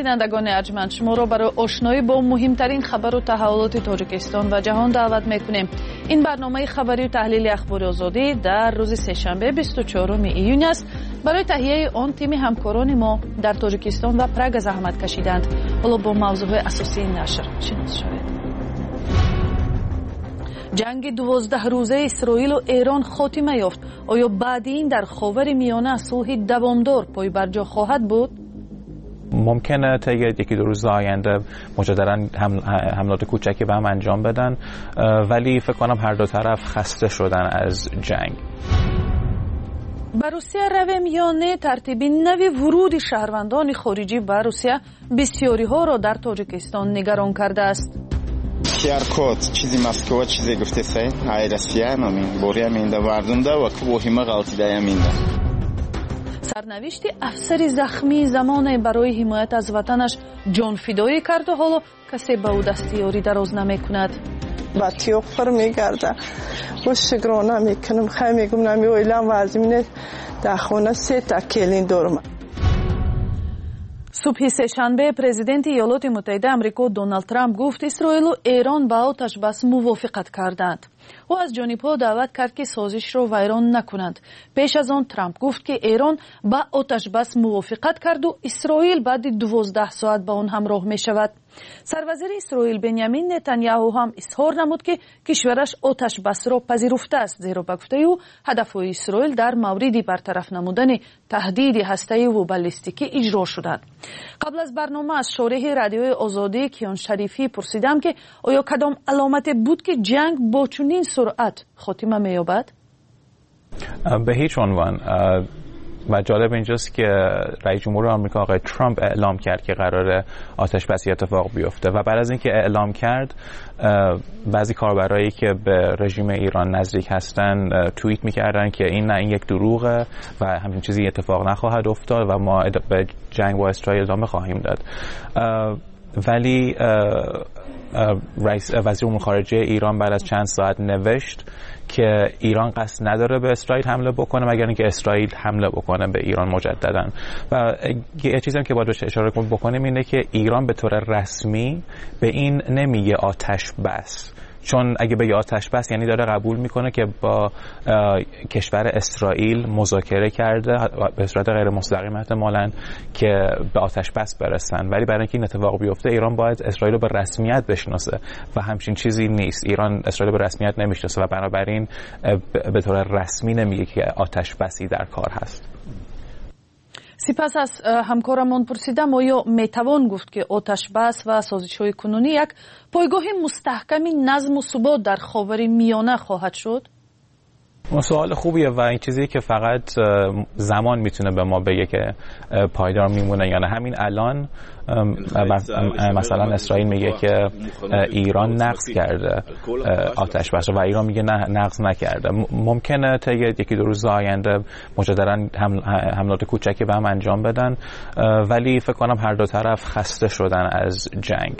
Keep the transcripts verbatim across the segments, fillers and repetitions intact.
بینندگان ارجمند، شما را برای آشنایی با مهمترین خبر و تحولات تاجیکستان و جهان دعوت میکنیم. این برنامه خبری و تحلیل اخبار آزادی در روز سه‌شنبه بیست و چهارم ایون است. برای تهیه آن تیم همکاران ما در تاجیکستان و پراگ زحمت کشیدند. حالا با موضوع اساسی نشر شناس شوید. جنگ دوازده روزه اسرائیل و ایران خاتمه یافت. آیا بعد این در خاور میانه صلح دوامدار پای برجا خواهد بود؟ ممکنه تا یکی دو روز آینده مجددا حملات کوچکی به هم انجام بدن، ولی فکر کنم هر دو طرف خسته شدن از جنگ. به روسیه روی میانه ترتیب نوی ورود شهروندان خارجی به روسیه بسیاری ها را در تاجیکستان نگران کرده است. کد چیزی مسکو چیزی گفته سای های روسیه نامین بوریا مینده واردونده و کوهیمه غلطی دایا مینده. سرنوشت افسر زخمی زمان برای حمایت از وطنش جان فدایی کرد و حالا کسی به او دستیاری دراز نمی کند. با تیوق پر می گرده و شگرانه می کنم خیلی می گم نمی ویلم و از این در خونه سه تکیلین دورم. صبح سه‌شنبه پرزیدنت ایالات متحده آمریکا دونالد ترامپ گفت اسرائیل و ایران با آتش بس موافقت کردند. او از جانبها دعوت کرد که سازش را ویران نکنند. پیش از آن ترامپ گفت که ایران با آتش بس موافقت کرد و اسرائیل بعد دوازده ساعت با آن همراه می شود. سروزیر اسرائیل بنیامین نتانیاهو هم اظهار نمود که کشورش آتش بس را پذیرفته است، زیرا به گفته او هدفهای اسرائیل در مورد برطرف نمودن تهدید هسته‌ای و بالستیکی اجرا شدند. قبل از برنامه از شارح رادیوی آزادی کیان شریفی پرسیدم که آیا کدام علامت بود که جنگ با چنین سرعت خاتمه می‌یابد؟ به هیچ عنوان. و جالب اینجاست که رئیس جمهور آمریکا آقای ترامپ اعلام کرد که قراره آتش بسی اتفاق بیفته و بعد از اینکه اعلام کرد بعضی کاربرایی که به رژیم ایران نزدیک هستن توییت میکردن که این نه این یک دروغه و همچین چیزی اتفاق نخواهد افتاد و ما به جنگ با اسرائیل ادامه خواهیم داد. ولی رئیس وزیر امور خارجه ایران بعد از چند ساعت نوشت که ایران قصد نداره به اسرائیل حمله بکنه مگر اینکه اسرائیل حمله بکنه به ایران مجددا. و یه چیزی هم که باید بهش اشاره بکنیم اینه که ایران به طور رسمی به این نمیگه آتش بس، چون اگه به آتش بس یعنی داره قبول میکنه که با کشور اسرائیل مذاکره کرده به صورت غیر مستقیم احتمالاً که به آتش بس برسن، ولی برای اینکه این اتفاق بیفته ایران باید اسرائیل رو به رسمیت بشناسه و همچین چیزی نیست. ایران اسرائیل به رسمیت نمیشناسه و بنابراین به طور رسمی نمیگه که آتش بسی در کار هست. سپس از همکارمان پرسیدم آیا میتوان گفت که آتش بس و سازش‌های کنونی یک پایگاه مستحکمی نظم و ثبات در خاور میانه خواهد شد؟ سوال خوبیه و این چیزی که فقط زمان میتونه به ما بگه که پایدار میمونه یا نه. همین الان مثلا اسرائیل میگه که ایران نقض کرده آتش بس و ایران میگه نه نقض نکرده. ممکنه تا یکی دو روز آینده مجددا حملات کوچکی به هم انجام بدن، ولی فکر کنم هر دو طرف خسته شدن از جنگ.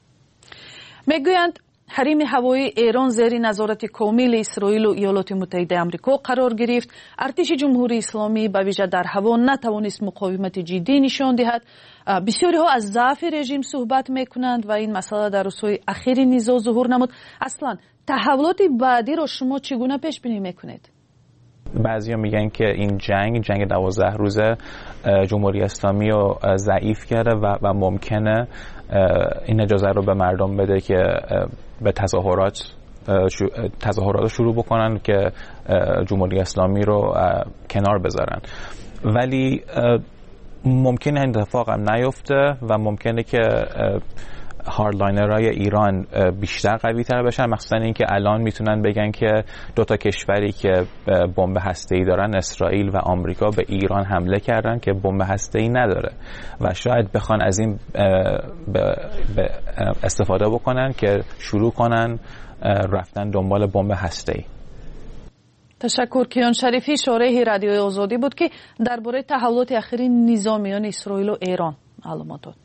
میگویند حریم هوایی ایران زیر نظارت کامل اسرائیل و ایالات متحده آمریکا قرار گرفت. ارتش جمهوری اسلامی به ویژه در هوا نتوانست مقاومت جدی نشان دهد. بسیاری ها از ضعف رژیم صحبت میکنند و این مسئله در روزهای اخیر نزاع ظهور نمود. اصلا تحولات بعدی را شما چگونه پیش بینی میکنید؟ بعضیا میگن که این جنگ جنگ دوازده روزه جمهوری اسلامی رو ضعیف کرده و, و ممکنه این اجازه رو به مردم بده که به تظاهرات تظاهرات شروع بکنن که جمهوری اسلامی رو کنار بذارن، ولی ممکنه این اتفاق هم نیفته و ممکنه که هاردلاینرهای ایران بیشتر قوی تر بشن، مخصوصا این که الان میتونن بگن که دو تا کشوری که بمب هسته‌ای دارن اسرائیل و آمریکا به ایران حمله کردن که بمب هسته‌ای نداره و شاید بخوان از این استفاده بکنن که شروع کنن رفتن دنبال بمب هسته‌ای. تشکر. کیان شریفی شارح رادیوی آزادی بود که درباره تحولات اخیر نزاع میان اسرائیل و ایران معلومات داد.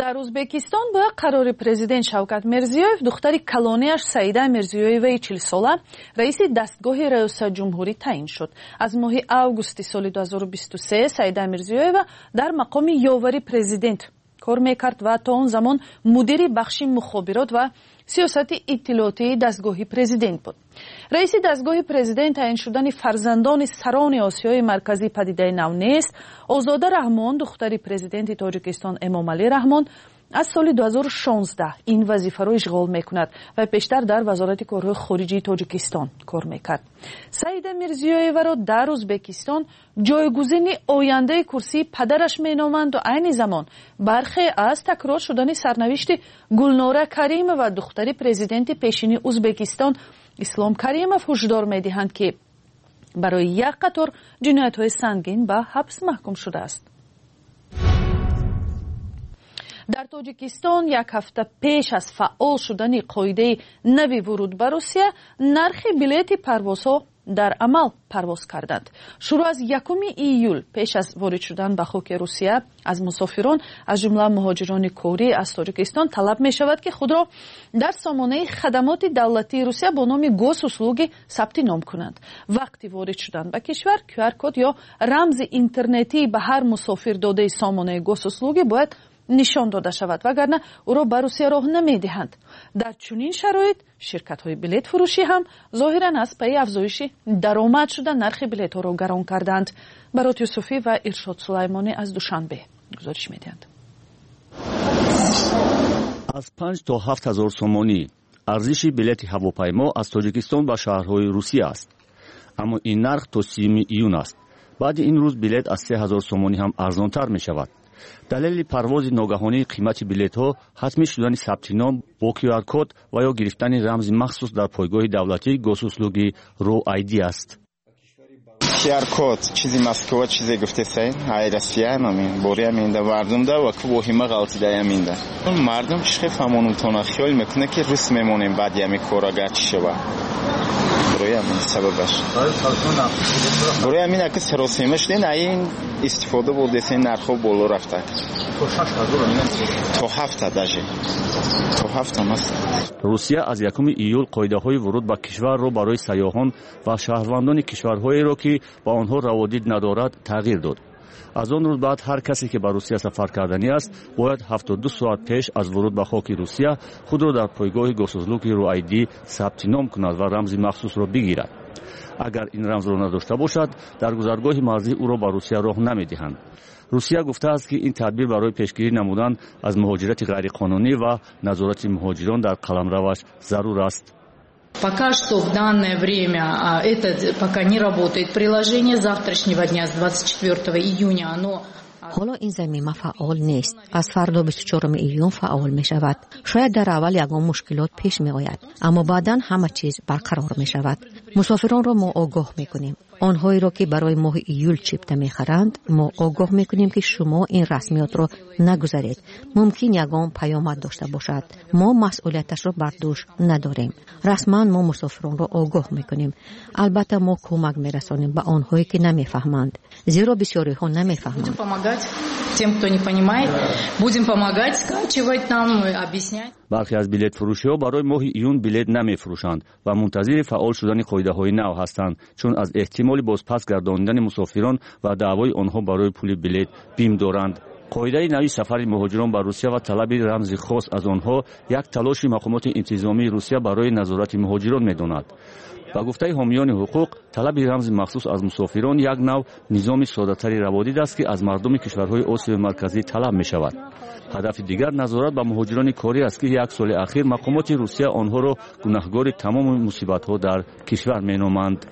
در ازبکستان با قرار پرزیدنت شوکت میرزیویف دختری کلانیش سعیده میرزیویوی چهل ساله رئیس دستگاه ریاست جمهوری تعیین شد. از ماه آگوست سال دو هزار و بیست و سه سعیده میرزیویوا در مقام یاوری پرزیدنت کار میکرد و تا اون زمان مدیر بخش مخابرات و سیاست اطلاعاتی دستگاه پرزیدنت بود. رئیس دستگاه پرزیدنت تعیین شدن فرزندان سران آسیای مرکزی پدیده نو نیست. آزاده رحمان دختری پرزیدنت تاجیکستان امام علی رحمان از سال دو هزار و شانزده این وظیفه را اشغال میکند و پیشتر در وزارت کارهای خارجی تاجیکستان کار میکرد. سعیده میرزیویوا را در ازبکستان جایگزین آینده کرسی پدرش مینامند و عین زمان برخی از تکرار شدن سرنوشت گلناره کریم و دختری پرزیدنت پیشین ازبکستان اسلام کریمов هشدار میدهند که برای یک قطار جنایت‌های سنگین به حبس محکوم شده است. در تاجیکستان یک هفته پیش از فعال شدن قاعده نوی ورود به روسیه نرخ بلیط پروازها در عمل پرواز کردند. شروع از یکم ایول پیش از وارد شدن به خاک روسیه از مسافران از جمله مهاجران کوری از تاجیکستان طلب می شود که خود را در سامانه خدمات دولتی روسیه با نام گوسوسلوگی ثبت نام کنند. وقتی وارد شدن به کشور کیو آر کد یا رمز اینترنتی به هر مسافر داده سامانه گوسوسلوگی باید نشان داده شود وگرنه او را به روسیه راه نمیدهند. در چنین شرایط شرکت های بلیط فروشی هم ظاهرا از پی افزایش درآمد شده نرخ بلیط ها را گران کردند. برات یوسفی و ارشاد سلیمانی از دوشنبه گزارش میدهند. از پنج تا هفت هزار سومانی ارزش بلیط هواپیما از تاجیکستان به شهرهای روسیه است. اما این نرخ تا سیوم ایون است. بعد این روز بلیط از سه هزار سومانی هم ارزانتر می شود. دلیل پرواز ناگهانی قیمت بلیط ها حتمی شدن ثبت نام با کیو آر کد و یا گرفتن رمز مخصوص در پایگاه دولتی گوسوسلوگی رو آیدی است. کیو آر کد چیزی مسکو چیزی گفته سین های روسیه نامین بوریا مینده مردم ده و کو وهمه غلطی ده مینده مردم چه فهمونن تونا خیال میکنه که روس میمونیم بعد یمی کورا گرچی شوه برای همین سببش برای همین اگه سراسیمش دین این استفاده بود دستین نرخو بولو رفته تو هفته داجی تو هفته است. روسیه از یکم ایول قاعده‌های ورود به کشور را برای سیاحان و شهروندان کشورهایی را که با آنها روابط ندارد تغییر داد. از آن روز بعد هر کسی که به روسیه سفر کردنی است باید هفتاد و دو ساعت پیش از ورود به خاک روسیه خود را در پایگاه گوسوسلوگی رو آیدی ثبت نام کند و رمز مخصوص را بگیرد. اگر این رمز را نداشته باشد در گذرگاه مرزی او را به روسیه راه نمیدهند. روسیه گفته است که این تدبیر برای پیشگیری نمودن از مهاجرت غیرقانونی و نظارت مهاجران در قلمروش ضرور است. Пока что в данное время это пока не работает приложение завтрашнего дня с двадцать четвёртого июня оно حالا این ضمیمه فعال نیست. از فردا بیست و چهارم ایون فعال می شود. شاید در اول یگان مشکلات پیش می آید اما بعدا همه چیز برقرار می شود. مسافران را ما آگاه می کنیم. آنهایی را که برای ماه ایول چیپته می خرند ما آگاه می کنیم که شما این رسمیات را نگذارید. ممکن یگان پیامد داشته باشد. ما مسئولیتش را بر دوش نداریم. رسما ما مسافران را آگاه می کنیم. البته ما کمک می رسانیم به آنهایی که نمی فهمند. زیرا بسیاری ها نمی فهمند. Тем, кто не понимает, будем помогать, скачивать нам, объяснять. برخی از بلیط فروشی‌ها برای ماه ایون بلیط نمی‌فروشند و منتظر فعال شدن قاعده‌های نو هستند چون از احتمال بازپس گرداندن مسافران و دعوای آنها برای پول بلیط بیم دارند. قاعده نوی سفر مهاجران به روسیه و طلب رمز خاص از آنها یک تلاش مقامات انتظامی روسیه برای نظارت مهاجران می‌داند. با گفته حامیان حقوق طلب رمز مخصوص از مسافران یک نوع نظام ساده‌تری روادید است که از مردم کشورهای آسیای مرکزی طلب می‌شود. هدف دیگر نظارت به مهاجران کاری است که یک سال اخیر مقامات روسیه آنها را گناهکار تمام مصیبت‌ها در کشور می‌نامند.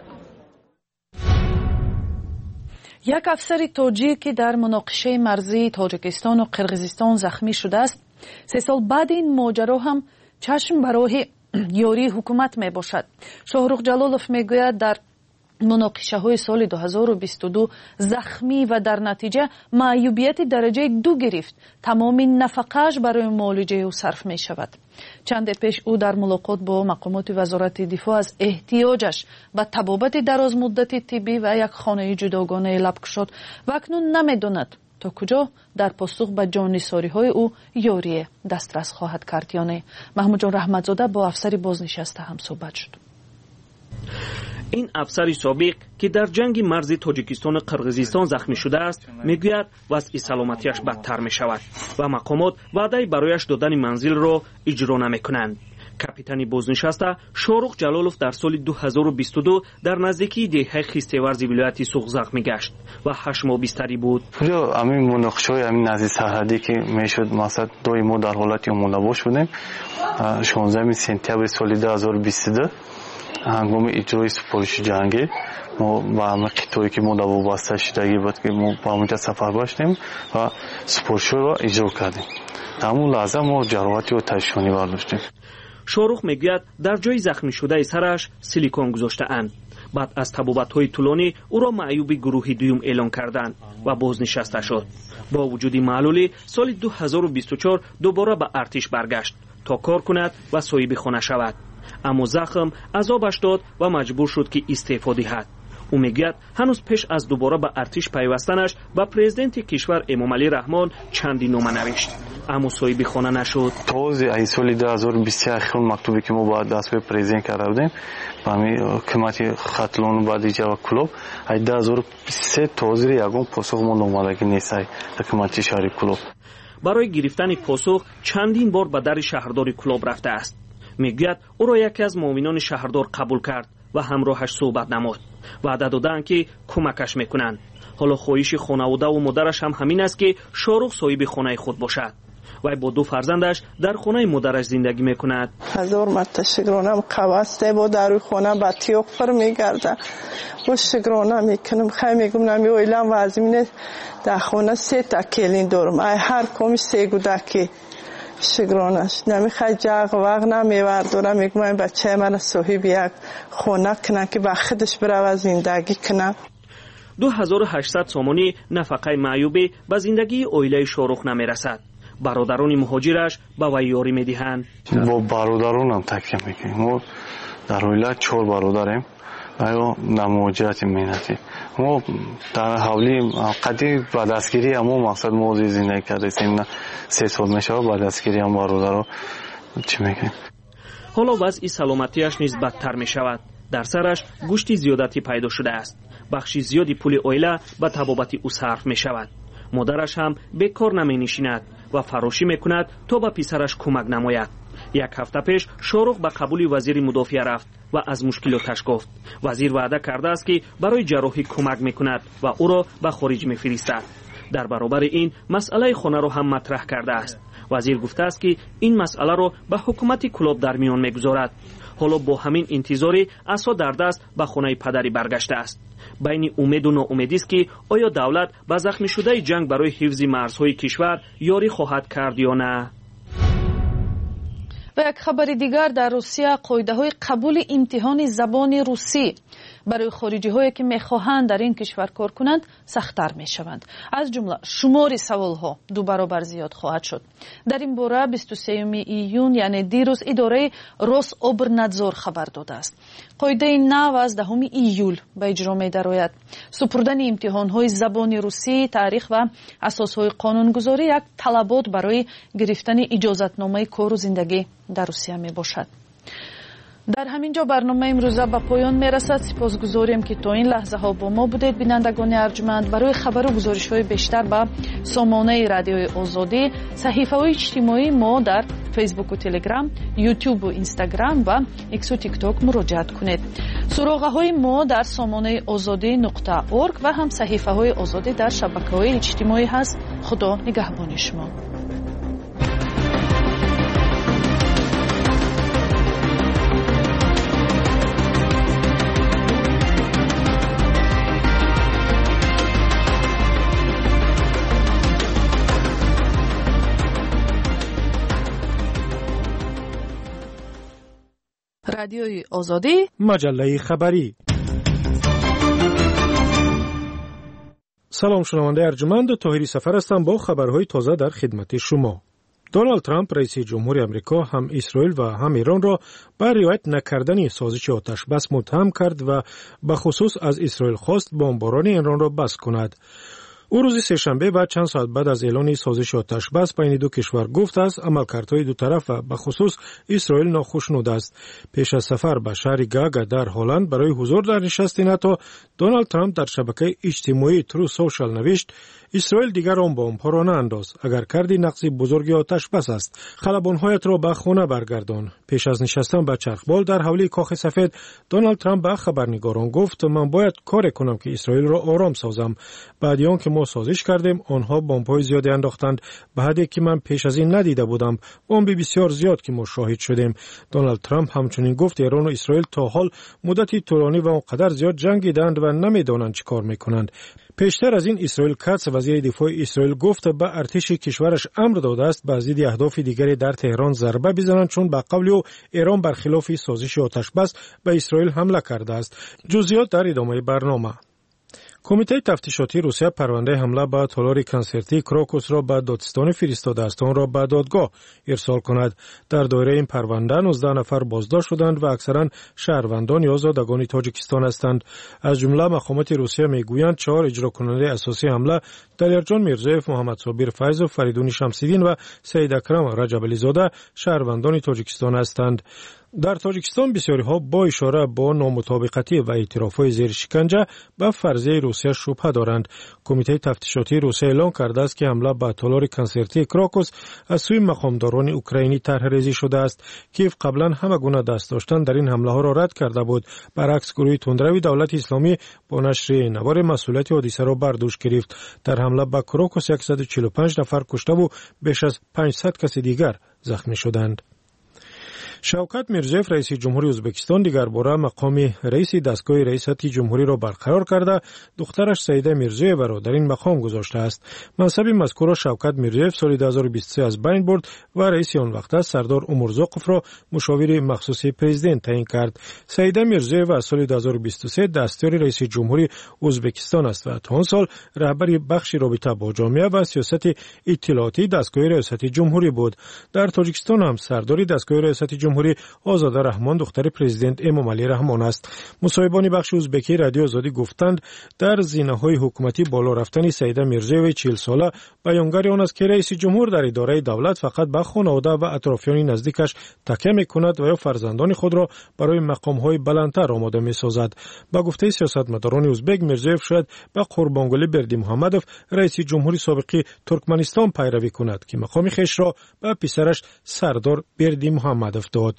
یک افسر تاجیک که در مناقشه مرزی تاجیکستان و قرقیزستان زخمی شده است سه سال بعد این ماجرا هم چشم برای یاری حکومت می باشد. شاهرخ جلالوف می گوید در مناقشه های سال دو هزار و بیست و دو زخمی و در نتیجه معیوبیت درجه دو گرفت. تمام نفقه‌اش برای معالجه او صرف می شود. چند پیش او در ملاقات با مقامات وزارت دفاع از احتیاجش به طبابت دراز مدت طبی و یک خانه جداگانه لب گشاد و اکنون نمی داند تا کجا در پاسخ به جان‌نثاری‌های او یاری دسترس خواهد کرد یا نه. محمود جان رحمتزاده با افسر بازنشسته هم صحبت شد. این افسر سابق که در جنگ مرز تاجیکستان و قرقیزستان زخمی شده است میگوید وضع سلامتیش بدتر می شود و مقامات وعده برایش دادن منزل را اجرا نمی کنند. کاپیتان بازنشسته شاروخ جلالوف در سال دو هزار و بیست و دو در نزدیکی دهه خیسته‌ورز ولایت سوخ زخمی گشت و هشت ماه بستری بود. همین مناقشه‌های همین نزدیک سرحدی که میشد مثلا دوی ما در حالت ملاباش بودیم شانزده سپتامبر سال دو هزار و بیست و دو هنگام اجرای سپارش جنگی ما با همه قطعی که ما در وابسته شدگی بود که ما با همونجا سفر باشتیم و سپارش را اجرا کردیم. در همون لحظه ما جراحتی و تشویقی برداشتیم. شاروخ میگوید در جای زخمی شده سرش سیلیکون گذاشته اند. بعد از تبابت‌های طولانی او را معیوب گروه دوم اعلان کردند و بازنشسته شد. با وجود معلولی سال دو هزار و بیست و چهار دوباره به ارتش برگشت تا کار کند و صاحب خانه شود. اما زخم عذابش داد و مجبور شد که استعفا دهد. او میگوید هنوز پیش از دوباره به ارتش پیوستنش به پرزیدنت کشور امامعلی رحمان چندی نامه نوشت اما صاحب خانه نشد. تازه این سال دو هزار و بیست و یک مکتوبی که ما با دست به پرزیدنت کرده بودیم با همین کمیته خطلون بعد اجرا کلوب این دو هزار و بیست و سه تازه یگان پاسخ ما نامدگی نیست کمیته شهری کلوب. برای گرفتن پاسخ چندین بار به در شهرداری کلوب رفته است. میگوید او را یکی از مؤمنان شهردار قبول کرد و همراهش صحبت نمود. وعده دادند که کمکش میکنند. حالا خواهش خانواده و مادرش هم همین است که شاروخ صاحب خانه خود باشد. وی با دو فرزندش در خانه مادرش زندگی میکند. هزار مرتبه شکرانم قواسته با در خانه با تیوق پر میگرده و شکرانم میکنم. خیلی میگم نمی اویلم و ازمینه در خانه سه تا کلین دارم. ای هر کمی سه گودکی شکرانش نمیخواد جاغ وقت نمیوردارم. میگم این بچه من صاحب یک خانه کنه که با خودش بره و زندگی کنه. دو هزار و هشتصد سامانی نفقه معیوبی به زندگی اویله شاروخ نمیرسد. برادران مهاجرش به وی یاری میدهند. با برادرانم تکیه میکنیم. ما در اویله چهار برادریم و نموجهت مینتی. ما در حولی قدیم با دستگیری همون مقصد موضوع زندگی کردیم. سه سال میشه با دستگیری هم برادر چی میکنیم. حالا وضع سلامتیش نیز بدتر میشود. در سرش گوشتی زیادتی پیدا شده است. بخشی زیادی پول اویله به طبابت او صرف میشود. مادرش هم بیکار نمی نشیند و فراشی میکند تا به پسرش کمک نماید. یک هفته پیش شاروخ به قبول وزیر مدافعه رفت و از مشکلاتش گفت. وزیر وعده کرده است که برای جراحی کمک میکند و او را به خارج میفرستد. در برابر این مسئله خانه را هم مطرح کرده است. وزیر گفته است که این مسئله را به حکومت کلوب در میان میگذارد. حالا با همین انتظاری عصا در دست به خانه پدری برگشته است. بین امید و ناامیدی است که آیا دولت به زخمی شده جنگ برای حفظ مرزهای کشور یاری خواهد کرد یا نه. و یک خبر دیگر در روسیه قاعده‌های قبول امتحان زبان روسی برای خارجی هایی که میخواهند در این کشور کار کنند سخت‌تر میشوند. از جمله شمار سوال ها دو برابر زیاد خواهد شد. در این باره بیست و سوم ایون یعنی دیروز اداره روسابرنادزور خبر داده است. قاعده نو از دهم ایول به اجرا می‌دراید. سپردن امتحان های زبان روسی تاریخ و اساس های قانونگذاری یک طلبات برای گرفتن اجازتنامه کار و زندگی در روسیه می باشد. در همین جا برنامه امروزه به پایان می رسد. سپاسگزاریم که تا این لحظه ها با ما بودید. بینندگان ارجمند، برای خبر و گزارش های بیشتر به سامانه رادیوی آزادی، صحیفه های اجتماعی ما در فیسبوک و تلگرام، یوتیوب و اینستاگرام و ایکس و تیک تاک مراجعت کنید. سراغه های ما در سامانه آزادی نقطه اورگ و هم صحیفه های آزادی در شبکه های اجتماعی هست. خدا نگهبان شما. رادیوی آزادی، مجله خبری. سلام شنونده ارجمند، طاهری سفر هستم با خبرهای تازه در خدمت شما. دونالد ترامپ رئیس جمهوری آمریکا هم اسرائیل و هم ایران را به رعایت نکردن سازش آتش بس متهم کرد و به خصوص از اسرائیل خواست بمباران ایران را بس کند. او روز سه‌شنبه و چند ساعت بعد از اعلان سازش آتش بس بین دو کشور گفت است عملکردهای دو طرف و به خصوص اسرائیل ناخوشنود است. پیش از سفر به شهر گاگا در هلند برای حضور در نشست ناتو، دونالد ترامپ در شبکه اجتماعی ترو سوشال نوشت اسرائیل دیگر آن بمب‌ها را نانداز. اگر کردی نقص بزرگ آتش بس است، خلبان‌هایت را به خانه برگردان. پیش از نشستن به چرخبال در حولی کاخ سفید، دونالد ترامپ به خبرنگاران گفت من باید کار کنم که اسرائیل را آرام سازم. بعد آن که ما سازش کردیم، آنها بمب‌های زیادی انداختند، به حدی که من پیش از این ندیده بودم. بمب بسیار زیاد که ما شاهد شدیم. دونالد ترامپ همچنین گفت ایران و اسرائیل تا حال مدتی طولانی و آنقدر زیاد جنگیدند و نمیدانند چه کار میکنند. پیشتر از این اسرائیل کاتس وزیر دفاع اسرائیل گفت به ارتش کشورش امر داده است به ضد اهداف دیگری در تهران ضربه بزنند، چون به قول او ایران برخلاف سازش آتش بس به اسرائیل حمله کرده است. جزئیات در ادامه برنامه. کمیته تفتیشاتی روسیه پرونده حمله به تالار کنسرتی کراکوس را به دادستان فرستاده است آن را به دادگاه ارسال کند. در دایره این پرونده نوزده نفر بازداشت شدند و اکثرا شهروندان یا زادگان تاجیکستان هستند. از جمله مقامات روسیه میگویند چهار اجرا کننده اساسی حمله دلیرجان میرزایف، محمد صابر فیض و فریدون شمس‌الدین و سید اکرم رجب‌علی زاده شهروندان تاجیکستان هستند. در تاجیکستان بسیاری ها با اشاره با نامطابقتی و اعتراف‌های زیر شکنجه به فرضیه روسیه شبهه دارند. کمیته تفتیشاتی روسیه اعلام کرده است که حمله به تالار کنسرتی کراکوس از سوی مقامداران اوکراینی طرح‌ریزی شده است. کیف قبلا همه گونه دست داشتن در این حمله ها را رد کرده بود. برعکس گروه تندروی دولت اسلامی با نشر نوار مسئولیت حادثه را بر دوش گرفت. در حمله به کراکوس صد و چهل و پنج نفر کشته و بیش از پانصد کس دیگر زخمی شدند. شوکت میرزایف رئیس جمهوری ازبکستان دیگر باره مقام رئیس دستگاه ریاست جمهوری را برقرار کرده، دخترش سیده میرزایف را در این مقام گذاشته است. منصب مذکور را شوکت میرزایف سال دو هزار و بیست و سه از بین برد و رئیس آن وقت سردار عمرزاقوف را مشاور مخصوص پرزیدنت تعیین کرد. سیده میرزایف از سال دو هزار و بیست و سه دستیار رئیس جمهوری ازبکستان است و تا آن سال رهبر بخش رابطه با جامعه و سیاست اطلاعاتی دستگاه ریاست جمهوری بود. در تاجیکستان هم سردار دستگاه ریاست جمهوری آزاده رحمان دختر پرزیدنت امام علی رحمان است. مصاحبان بخش ازبکی رادیو آزادی گفتند در زینه‌های حکومتی بالا رفتن سیده میرزایف چهل ساله بیانگر آن است که رئیس جمهور در اداره دولت فقط به خانواده و اطرافیان نزدیکش تکیه می‌کند و یا فرزندان خود را برای مقام‌های بلندتر آماده می‌سازد. با گفته سیاستمداران ازبک، میرزایف شاید به قربانگلی بردی محمدوف رئیس جمهوری سابق ترکمنستان پیروی کند که مقام خویش را به پسرش سردار بردی محمدوف داد.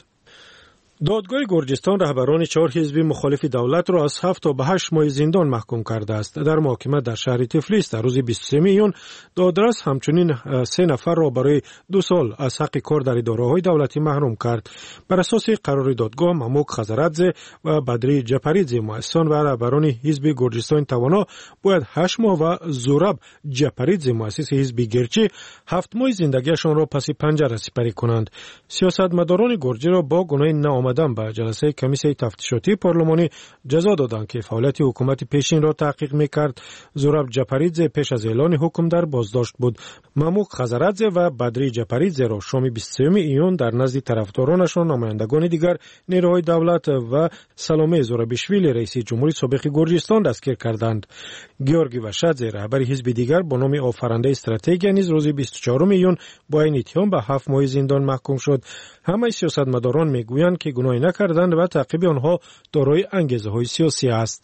دادگاه گرجستان رهبران چهار حزب مخالف دولت را از هفت تا به هشت ماه زندان محکوم کرده است. در محاکمه در شهر تفلیس در روز بیست و سوم ایون دادرس همچنین سه نفر را برای دو سال از حق کار در اداره‌های دولتی محروم کرد. بر اساس قرار دادگاه ماموک خزرادزه و بدری جپریدزه مؤسسان و رهبران حزب گرجستان توانا باید هشت ماه و زوراب جپریدزه مؤسس حزب گرچی هفت ماه زندگیشان را پس پنجره سپری کنند. سیاستمداران گرجی را با گناه ناآمدن به جلسه کمیسیون تفتیشاتی پارلمانی جزا دادند که فعالیت حکومت پیشین را تحقیق می‌کرد. زوراب جپریدزه پیش از اعلان حکم در بازداشت بود. ماموک خزرادزه و بدری جپریدزه را شام بیست و سوم ایون در نزد طرفدارانشان نمایندگان دیگر نیروهای دولت و سلامه زورابیشویلی رئیس جمهوری سابق گرجستان دستگیر کردند. گیورگی واشادزه رهبر حزب دیگر با نام آفرینده استراتژی نیز روز بیست و چهارم ایون با این اتهام به هفت ماه زندان محکوم شد. همه سیاستمداران میگویند که گناهی نکردند و تعقیب آنها دارای انگیزه‌های سیاسی است.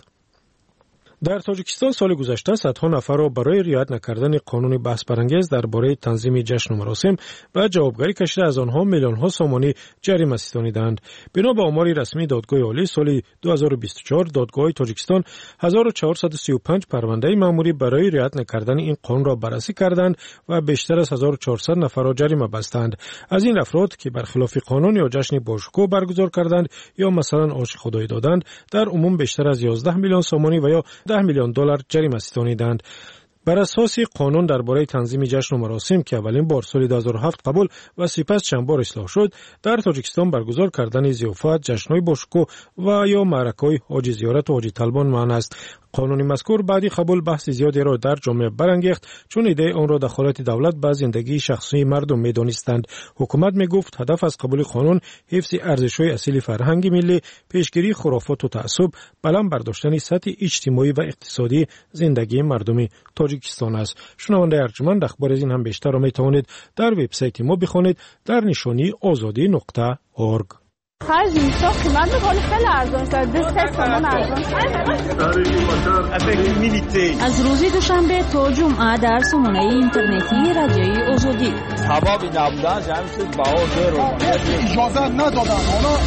در تاجیکستان سال گذشته صدها نفر را برای رعایت نکردن قانون بحث برانگیز درباره تنظیم جشن و مراسم و جوابگری کشیده از آنها میلیون ها سومانی جریمه ستانیدند. بنا به آمار رسمی دادگاه عالی سال دو هزار و بیست و چهار دادگاه تاجیکستان هزار و چهارصد و سی و پنج پرونده مأموری برای رعایت نکردن این قانون را بررسی کردند و بیشتر از هزار و چهارصد نفر را جریمه بستند. از این افراد که برخلاف قانون یا جشن باشکوه برگزار کردند یا مثلا آش خدایی دادند در عموم بیشتر از یازده میلیون سومانی و یا ده میلیون دلار جریمه ستانیدند. بر اساس قانون درباره تنظیم جشن و مراسم که اولین بار سال دو هزار و هفت قبول و سپس چند بار اصلاح شد، در تاجیکستان برگزار کردن ضیافت، جشن‌های باشکوه و یا معرکه‌های حاجی زیارت و حاجی طلبان مانع است. قانون مذکور بعدی قبول بحث زیادی را در جامعه برانگیخت، چون ایده آن را دخالت دولت به زندگی شخصی مردم می‌دانستند. حکومت میگفت هدف از قبول قانون حفظ ارزش‌های اصیل فرهنگ ملی، پیشگیری خرافات و تعصب، بالا برداشتن سطح اجتماعی و اقتصادی زندگی مردم تاجیکستان است. شنونده ارجمند، اخبار از این هم بیشتر را می‌توانید در وبسایت ما بخوانید در نشانی آزادی نقطه اورگ. هر جنسا قیمت بخوری خیلی ارزان است. دست سامان ارزان از روز دوشنبه تا جمعه در سامانه اینترنتی رادیوی آزادی. سبب نبودن جمعیت باور رو اجازه ندادن.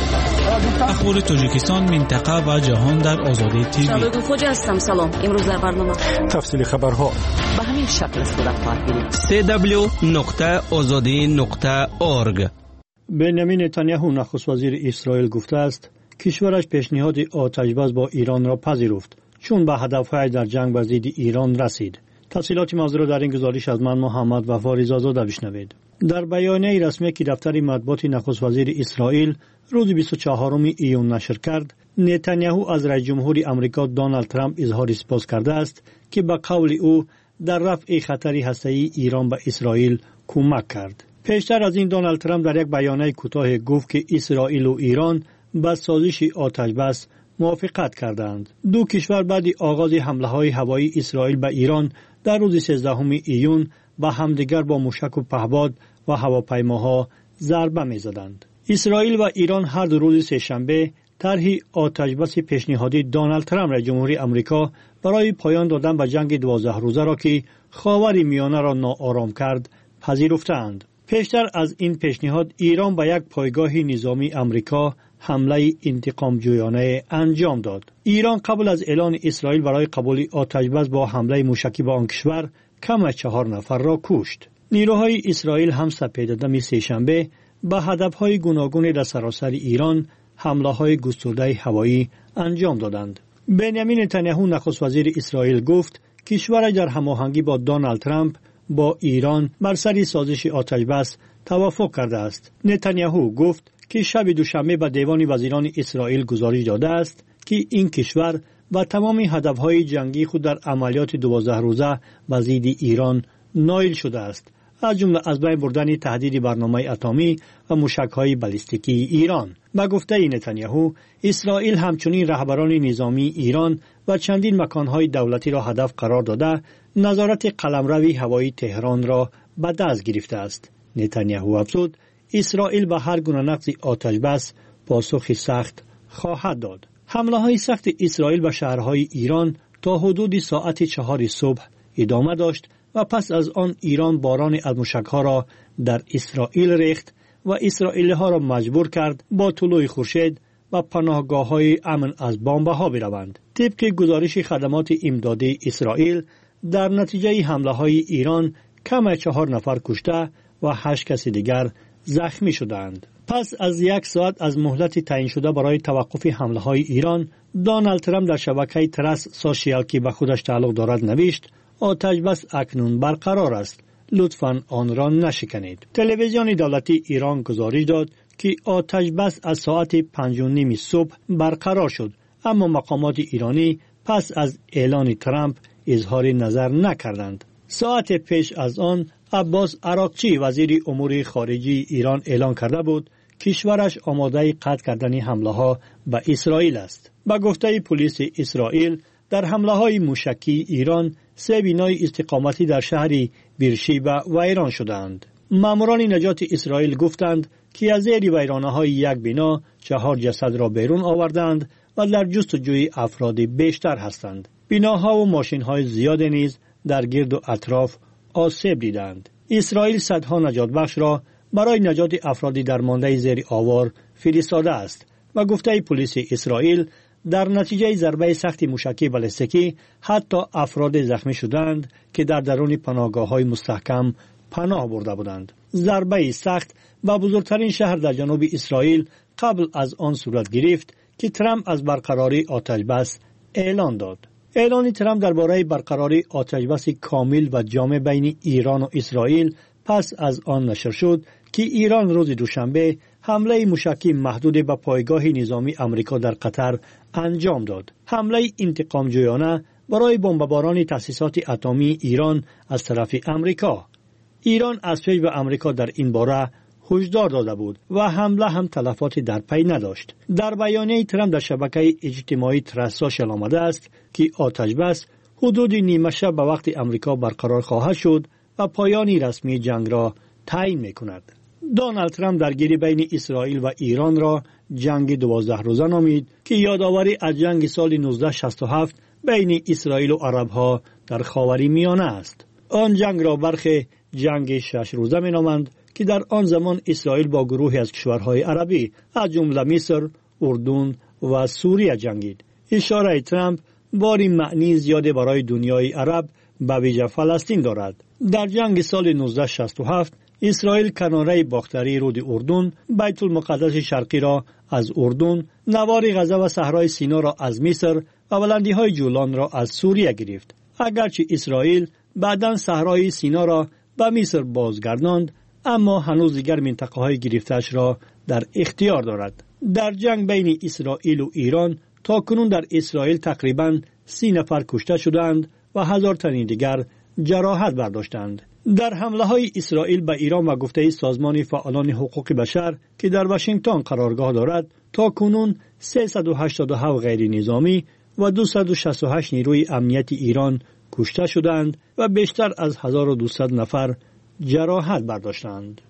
اخبار تاجیکستان، منطقه و جهان در آزادی تیوی. شبکه خوج هستم. سلام. امروز در برنامه تفصیل خبرها به همین شکل صورت خواهد گرفت. دبلیو دبلیو دبلیو نقطه آزادی نقطه اورگ. بنیامین نتانیاهو نخست وزیر اسرائیل گفته است کشورش پیشنهاد آتش‌بس با ایران را پذیرفت چون به هدف‌های در جنگ با ضد ایران رسید. تفصیلات موضوع را در این گزارش از من محمد وفا رضازاده بشنوید. در بیانیه رسمی که دفتر مطبوعات نخست وزیر اسرائیل روز بیست و چهارم ایون نشر کرد، نتانیاهو از رئیس جمهور آمریکا دونالد ترامپ اظهار سپاس کرده است که به قول او در رفع خطر هسته‌ای ایران به اسرائیل کمک کرد. پیشتر از این دونالد ترامپ در یک بیانیه کوتاه گفت که اسرائیل و ایران به سازش آتش‌بس موافقت کردند. دو کشور بعد آغاز حمله‌های هوایی اسرائیل به ایران در روز سیزدهم ایون به همدیگر با موشک و پهپاد و هواپیماها ضربه می‌زدند. اسرائیل و ایران هر دو روز سه‌شنبه طرح آتش‌بس پیشنهادی دونالد ترامپ رئیس جمهور آمریکا برای پایان دادن به جنگ دوازده روزه را که خاور میانه را ناآرام کرد پذیرفتند. پیشتر از این پیشنهاد ایران به یک پایگاه نظامی آمریکا حمله انتقام جویانه انجام داد. ایران قبل از اعلان اسرائیل برای قبول آتش‌بس با حمله موشکی به آن کشور کم از چهار نفر را کشت. نیروهای اسرائیل هم سپیددم سه‌شنبه به هدف‌های گوناگون در سراسر ایران حمله‌های گسترده هوایی انجام دادند. بنیامین نتانیاهو نخست وزیر اسرائیل گفت کشورش در هماهنگی با دونالد ترامپ با ایران بر سر سازش آتش‌بس توافق کرده است. نتانیاهو گفت که شب دوشنبه به دیوان وزیران اسرائیل گزارش داده است که این کشور با تمام هدف‌های جنگی خود در عملیات دوازده روزه به ضد ایران نائل شده است، از جمله از بین بردن تهدید برنامه اتمی و موشک‌های بالستیکی ایران. به گفته نتانیاهو، اسرائیل همچنین رهبران نظامی ایران و چندین مکان‌های دولتی را هدف قرار داده نظارت قلمروی هوایی تهران را به دست گرفته است. نتانیاهو افزود اسرائیل به هر گونه نقض آتش‌بس پاسخ سخت خواهد داد. حمله‌های سخت اسرائیل به شهرهای ایران تا حدود ساعت چهار صبح ادامه داشت و پس از آن ایران باران از موشک‌ها را در اسرائیل ریخت و اسرائیلی‌ها را مجبور کرد با طلوع خورشید و پناهگاه‌های امن از بمب‌ها بروند. طبق گزارش خدمات امدادی اسرائیل، در نتیجه حمله‌های ایران کم از چهار نفر کشته و هشت کس دیگر زخمی شدند. پس از یک ساعت از مهلت تعیین شده برای توقف حمله‌های ایران، دونالد ترامپ در شبکه ترس سوشیال که به خودش تعلق دارد نوشت آتش‌بس اکنون برقرار است، لطفاً آن را نشکنید. تلویزیون دولتی ایران گزارش داد که آتش‌بس از ساعت پنج و نیم صبح برقرار شد، اما مقامات ایرانی پس از اعلان ترامپ اظهار نظر نکردند. ساعت پیش از آن عباس عراقچی وزیر امور خارجه ایران اعلان کرده بود کشورش آماده قطع کردن حمله ها به اسرائیل است. با گفته پلیس اسرائیل، در حمله های موشکی ایران سه بینای استقامتی در شهر بیرشیبا ویران شدند. ماموران نجات اسرائیل گفتند که از زیر ویرانه‌های یک بنا چهار جسد را بیرون آوردند و در جستجوی افراد بیشتر هستند. بناها و ماشین‌های زیاد نیز در گرد و اطراف آسیب دیدند. اسرائیل صدها نجات بخش را برای نجات افرادی درمانده زیر آوار فرستاده است و گفته پلیس اسرائیل در نتیجه ضربه سخت موشکی بالستیکی حتی افراد زخمی شدند که در درون پناهگاه‌های مستحکم پناه برده بودند. ضربه سخت به بزرگترین شهر در جنوب اسرائیل قبل از آن صورت گرفت که ترامپ از برقراری آتش‌بس اعلان داد. اعلان ترامپ درباره برقراری آتش‌بس کامل و جامع بین ایران و اسرائیل پس از آن نشر شد که ایران روز دوشنبه حمله موشکی محدود به پایگاه نظامی آمریکا در قطر انجام داد. حمله انتقام جویانه برای بمباران تأسیسات اتمی ایران از طرف امریکا. ایران از پیش به امریکا در این باره هشدار داده بود و حمله هم تلفاتی در پی نداشت. در بیانیه ترامپ در شبکه اجتماعی ترساش آمده است که آتش بس حدود نیمه شب به وقت امریکا برقرار خواهد شد و پایانی رسمی جنگ را تعیین می‌کند. دونالد ترامپ درگیری بین اسرائیل و ایران را جنگ دوازده روزه نامید که یادآوری از جنگ سال نوزده شصت و هفت بین اسرائیل و عرب‌ها در خاورمیانه است. آن جنگ را برخی جنگ شش روزه می‌نامند که در آن زمان اسرائیل با گروهی از کشورهای عربی از جمله مصر، اردن و سوریه جنگید. اشاره ترامپ باری معنی زیادی برای دنیای عرب به ویژه فلسطین دارد. در جنگ سال نوزده شصت و هفت اسرائیل کناره باختری رود اردن، بیت المقدس شرقی را از اردن، نوار غزه و صحرای سینا را از مصر و بلندی‌های جولان را از سوریه گرفت. اگرچه اسرائیل بعداً صحرای سینا را به مصر بازگرداند، اما هنوز دیگر منطقه‌های گرفته‌اش را در اختیار دارد. در جنگ بین اسرائیل و ایران تا کنون در اسرائیل تقریباً سی نفر کشته شدند و هزار تن دیگر جراحت برداشتند. در حمله‌های اسرائیل به ایران و گفته سازمان فعالان حقوق بشر که در واشنگتن قرارگاه دارد، تا کنون سیصد و هشتاد و هفت غیر نظامی و دویست و شصت و هشت نیروی امنیتی ایران کشته شدند و بیشتر از هزار و دویست نفر جراحت برداشتند.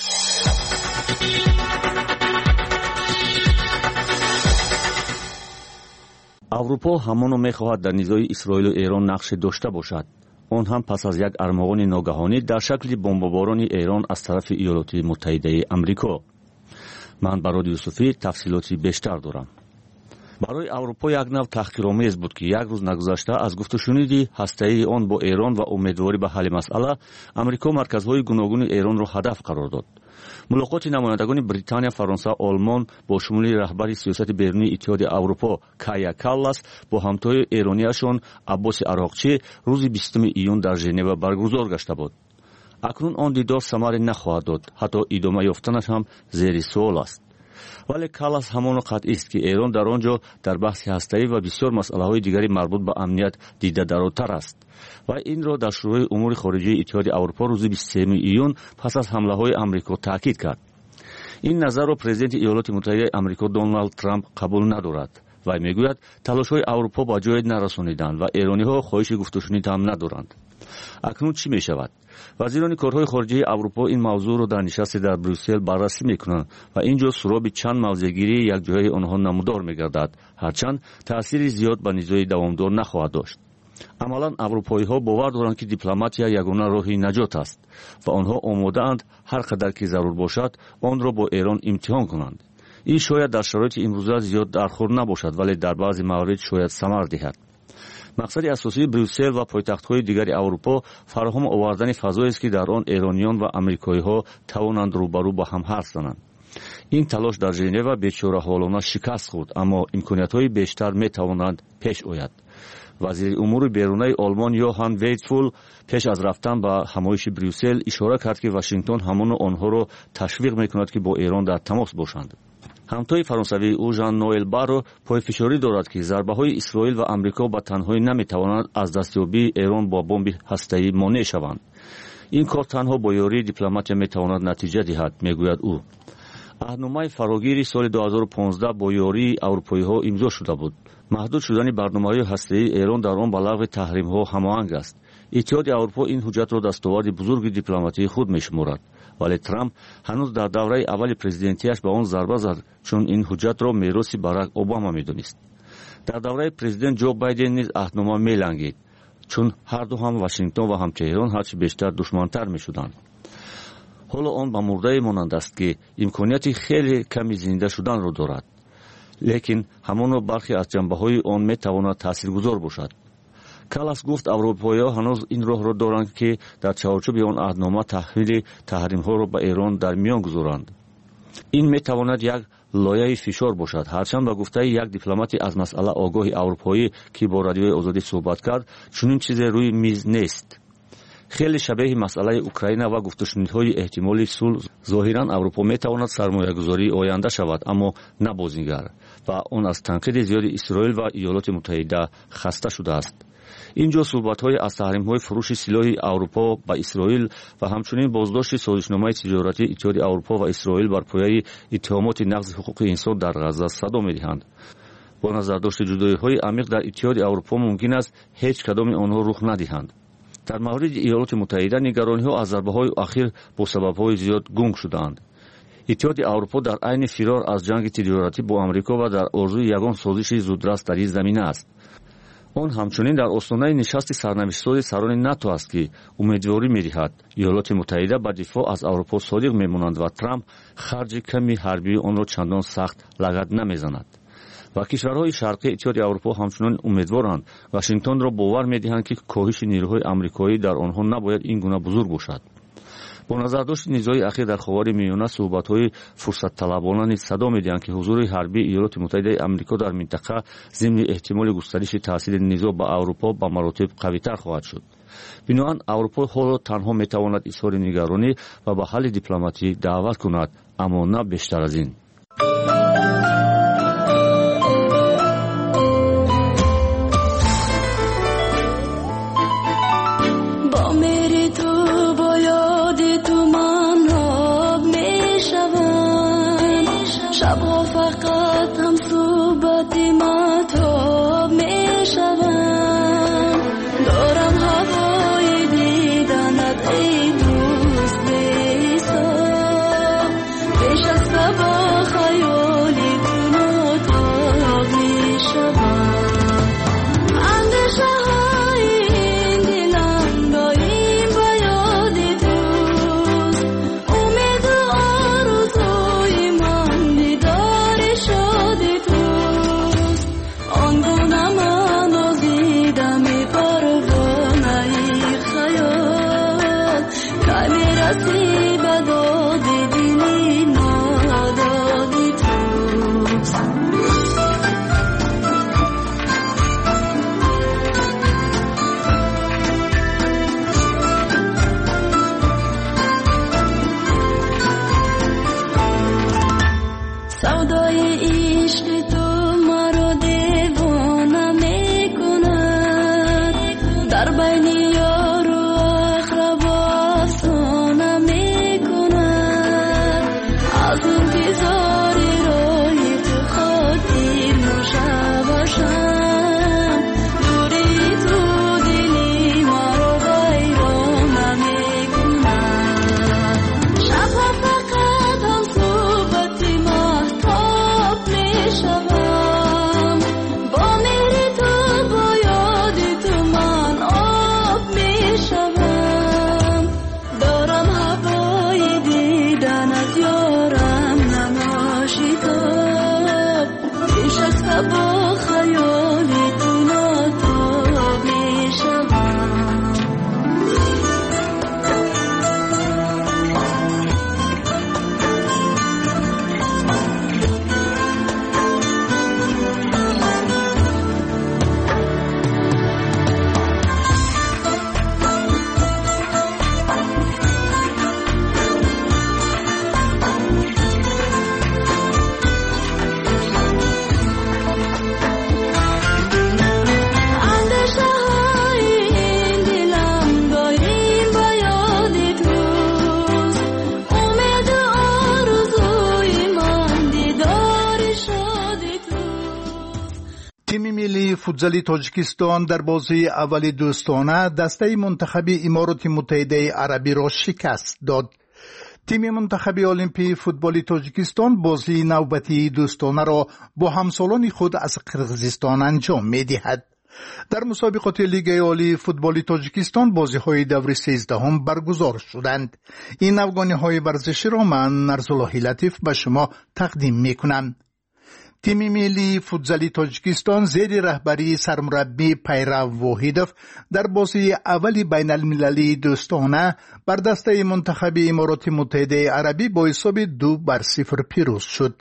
اروپا همانو می‌خواهد در نزاع اسرائیل و ایران نقش داشته باشد. آن هم پس از یک ارمغان ناگهانی در شکل بمباران ایران از طرف ایالات متحده آمریکا. من برای یوسفی تفصیلاتی بیشتر دارم. برای اروپا یک نوع تحقیرآمیز بود که یک روز نگذشته از گفت و شنید هسته‌ای آن با ایران و امیدواری به حل مسئله، امریکا مرکزهای گوناگون ایران را هدف قرار داد. ملاقات نمایندگان بریتانیا، فرانسه، آلمان با شمول رهبر سیاست بیرونی اتحاد اروپا کایا کالاس با همتای ایرانیشان عباس عراقچی روز بیستم ایون در ژنو برگزار گشته بود. اکنون آن دیدار ثمر نخواهد داد، حتی ادامه یافتنش هم زیر سوال است. ولی کالاس همان قطعی است که ایران در آنجا در بحث هسته‌ای و بسیار مسائل دیگری مربوط به امنیت دیده دارتر است و این را در شورای امور خارجه اتحاد اروپا روز بیستم ایون پس از حمله‌های آمریکا تاکید کرد. این نظر را پرزیدنت ایالات متحده آمریکا دونالد ترامپ قبول ندارد و میگوید تلاش‌های اروپا با جای نرسانیدند و ایرانی‌ها خواهش گفت و شنید هم ندارند. اکنون چی می شود؟ وزیران کارهای خارجه اروپا این موضوع را در نشست در بروکسل بررسی میکنند و اینجا سراب چند موضع‌گیری یک جای آنها نمودار میگردد، هرچند تأثیر زیاد به نزاع دوامدار نخواهد داشت. عملاً اروپایی‌ها باور دارند که دیپلماتیا یگانه راه نجات است و آنها آماده‌اند هر قدر که ضرور باشد آن را با ایران امتحان کنند. این شاید در شرایط امروزه زیاد درخور نباشد، ولی در بعضی موارد شاید ثمر دهد. مقصد اساسی بروکسل و پایتخت‌های دیگر اروپا فراهم آوردن فضایی است که در آن ایرانیان و آمریکایی‌ها توانند روبرو با هم حرف زنند. این تلاش در ژنو بیچاره‌حالانه شکست خورد، اما امکانیت‌های بیشتر می‌توانند پیش آید. وزیر امور بیرونی آلمان یوهان ویتفول پیش از رفتن به همایش بروکسل اشاره کرد که واشنگتن همان آنها را تشویق می‌کند که با ایران در تماس باشند. همتای فرانسوی او ژان نوئل بارو پایفشاری دارد که ضربه‌های اسرائیل و آمریکا به تنهایی نمی‌توانند از دستیابی ایران با بمب هسته‌ای مانع شوند. این کار تنها با یاری دیپلماتیا می‌تواند نتیجه دهد، میگوید او. عهدنامه فراگیری سال دو هزار و پانزده با یاری اروپایی‌ها امضا شده بود. محدود شدن برنامه‌های هسته‌ای ایران در آن با لغو تحریم‌ها هماهنگ است. اتحاد اروپا این حجت را دستاورد بزرگ دیپلماتی خود می‌شمارد، ولی ترامپ هنوز در دوره اول پرزیدنتیش به آن ضربه زد، چون این حجت را میراث باراک اوباما می‌دانست. در دوره پرزیدنت جو بایدن نیز عهدنامه می‌لنگید، چون هر دو هم واشنگتن و هم تهران هرچی بیشتر دشمن‌تر می‌شدند. حالا آن به مرده مانند است که امکانیت خیلی کمی زنده شدن را دارد، لیکن همان برخی از جنبه‌های آن می‌تواند تاثیرگذار باشد. کالاس گفت اروپایی‌ها هنوز این راه را دارند که در چارچوب آن عهدنامه تحویل تحریم‌ها را به ایران در میان گذارند. این می‌تواند یک لایه فشار باشد، هرچند به گفته یک دیپلمات از مسئله آگاه اروپایی که با رادیوی آزادی صحبت کرد، چنین چیزی روی میز نیست. خیلی شبیه مسئله اوکراین و گفتگوهای احتمالی صلح، ظاهراً اروپا می‌تواند سرمایه‌گذاری آینده شود، اما نه بازیگر، و آن از تنقید زیاد اسرائیل و ایالات متحده خسته شده است. اینجا صحبت‌های از تحریم‌های فروش سلاح اروپا به اسرائیل و همچنین بازداشت سازشنامه تجارتی اتحاد اروپا و اسرائیل بر پایه اتهامات نقض حقوق انسان در غزه صدا می‌دهند. با نظرداشت جدایی‌های عمیق در اتحاد اروپا ممکن است هیچ کدام آنها رخ ندهند. در مورد ایالات متحده نگرانی‌ها از ضربه‌های اخیر با سبب‌های زیاد گنگ شدند. اتحاد اروپا در عین فرار از جنگ تجارتی با آمریکا و در آرزوی یگان سازش زودرس در این زمینه است. آن همچنین در آستانه نشست سرنوشت‌ساز سران ناتو است که امیدواری می‌دهد ایالات متحده با دفاع از اروپا صادق می‌مانند و ترامپ خرج کمی حربی آن را چندان سخت لگد نمی‌زند. و کشورهای شرقی اتحاد اروپا همچنین امیدوارند واشنگتن را باور می‌دهند که کاهش نیروهای آمریکایی در آنها نباید این گونه بزرگ باشد. با نظرداشت نزاعی اخیر در خاورمیانه صحبت‌های فرصت طلبانه نیز صدا می‌دهند که حضور حربی ایالات متحده آمریکا در منطقه ضمن احتمال گسترش تاثیر نزاع با اروپا به مراتب قوی‌تر خواهد شد. بنابراین اروپا حالا تنها می‌تواند اظهار نگرانی و به حل دیپلماتی دعوت کند، اما نه بیشتر از این. فوتزالی تاجیکستان در بازی اول دوستانه دسته منتخبی امارات متحده عربی را شکست داد. تیم منتخب المپی فوتبال تاجیکستان بازی نوبتی دوستانه را با همسالان خود از قرقیزستان انجام می‌دهد. در مسابقات لیگ عالی فوتبال تاجیکستان بازی‌های دور سیزدهم برگزار شدند. این افغانی‌های ورزشی را من نرزالله لطیف به شما تقدیم می‌کنم. تیم ملی فوتزالی تاجیکستان زیر رهبری سرمربی پیرو واحدوف در بازی اولی بین المللی دوستانه بر دسته منتخب امارات متحده عربی با حساب دو بر صفر پیروز شد.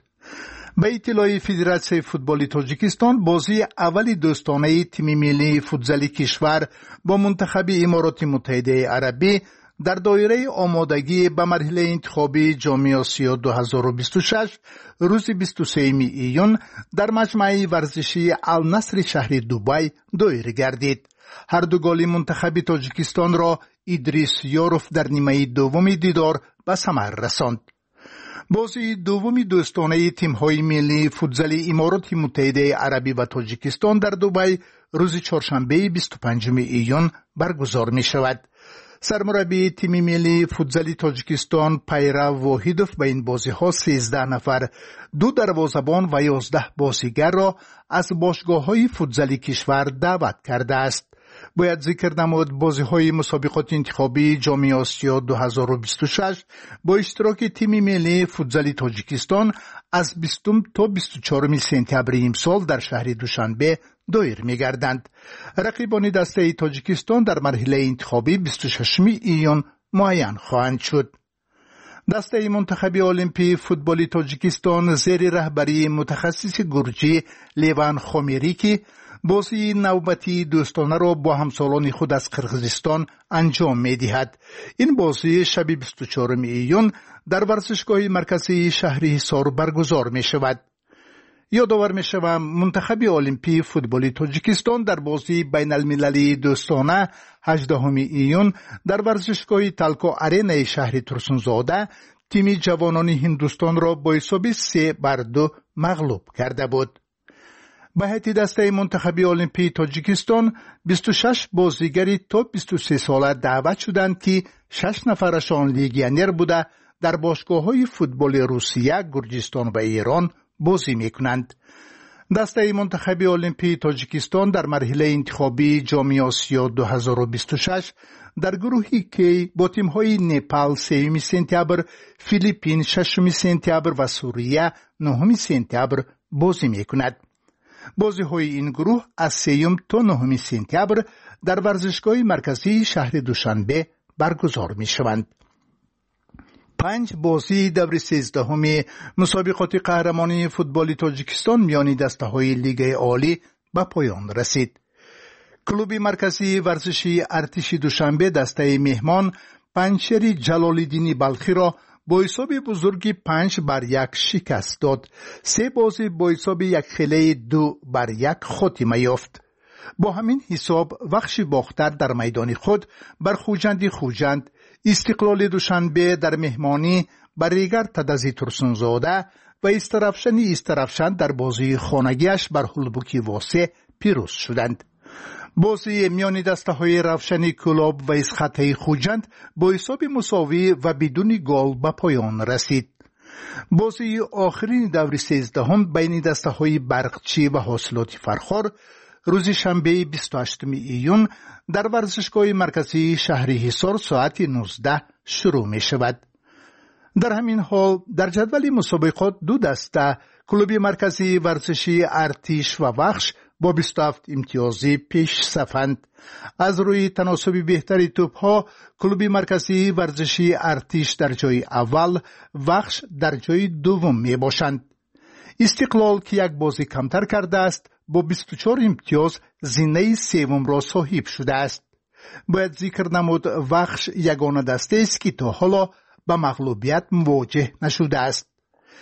به اطلاع فدراسیون فوتبال تاجیکستان بازی اولی دوستانه تیم ملی فوتزالی کشور با منتخب امارات متحده عربی در دایره آمادگی به مرحله انتخابی جام آسیا دو هزار و بیست و شش روز بیست و سوم ایون در مجمع ورزشی النصر شهر دبی دایر گردید. هر دو گل منتخب تاجیکستان را ایدریس یاروف در نیمه دوم دیدار به ثمر رساند. بازی دومی دوستانه تیم‌های ملی فوتزال امارات متحده عربی و تاجیکستان در دبی روز چهارشنبه بیست و پنجم ایون برگزار می شود. سرمربی تیم ملی فوتزال تاجیکستان پیرا واحدوف به این بازی ها سیزده نفر، دو دروازه‌بان و یازده بازیگر را از باشگاه های فوتزالی کشور دعوت کرده است. باید ذکر نمود بازی های مسابقات انتخابی جام آسیا دو هزار و بیست و شش با اشتراک تیم ملی فوتزال تاجیکستان از بیستم تا بیست و چهارم سپتامبر امسال در شهر دوشنبه دایر می‌گردند. رقیبان دسته تاجیکستان در مرحله انتخابی بیست و ششم ایون معین خواهند شد. دسته منتخب المپی فوتبال تاجیکستان زیر رهبری متخصص گرجی لیوان خامیریکی بازی نوبتی دوستانه را با همسالان خود از قرقیزستان انجام می‌دهد. این بازی شب بیست و چهارم ایون در ورزشگاه مرکزی شهر حصار برگزار می‌شود. یادآور می‌شوم منتخب المپی فوتبال تاجیکستان در بازی بین المللی دوستانه هجدهم ایون در ورزشگاه تالکو آرنا شهر ترسونزاده تیم جوانان هندوستان را با حساب سه بر دو مغلوب کرده بود. به هیئت دسته منتخب المپی تاجیکستان بیست و شش بازیگری تا بیست و سه ساله دعوت شدند که شش نفرشان لیگیونر بوده در باشگاه‌های فوتبال روسیه، گرجستان و ایران بازی میکنند. دسته منتخب المپی تاجیکستان در مرحله انتخابی جام آسیا دو هزار و بیست و شش در گروهی که با تیم‌های نپال سوم سپتامبر، فیلیپین ششم سپتامبر و سوریه نهم سپتامبر بازی میکند. بازی‌های این گروه از سوم تا نهم سپتامبر در ورزشگاه مرکزی شهر دوشنبه برگزار می‌شوند. پنج بازی دور سیزدهم مسابقات قهرمانی فوتبال تاجیکستان میان دسته‌های لیگ عالی به پایان رسید. کلوب مرکزی ورزشی ارتش دوشنبه دسته مهمان پنجشیر جلال‌الدین بلخی را با حساب بزرگی پنج بر یک شکست داد. سه بازی با حساب یک خیلی دو بر یک خاتمه یافت. با همین حساب وخش باختر در میدان خود بر خوجندی خوجند، استقلال دوشنبه در مهمانی بر ریگر تدزی ترسونزاده و استرفشنی استرفشن در بازی خانگیش بر هلبوکی واسه پیروز شدند. بازی میان دسته های روشنی کلاب و اسخطه خوجند با حساب مساوی و بدون گل به پایان رسید. بازی آخرین دور سیزدهم بین دسته های برقچی و حاصلات فرخار روز شنبه بیست و هشتم ایون در ورزشگاه مرکزی شهر حصار ساعت نوزده شروع می شود. در همین حال در جدول مسابقات دو دسته کلوب مرکزی ورزشی ارتش و وخش با بیست و هفت امتیازی پیش صفند. از روی تناسب بهتری توپ ها کلوب مرکزی ورزشی ارتش در جای اول، وخش در جای دوم می باشند. استقلال که یک بازی کمتر کرده است با بیست و چهار امتیاز زینه سوم را صاحب شده است. باید ذکر نمود وخش یگانه دسته است که تا حالا به مغلوبیت مواجه نشده است.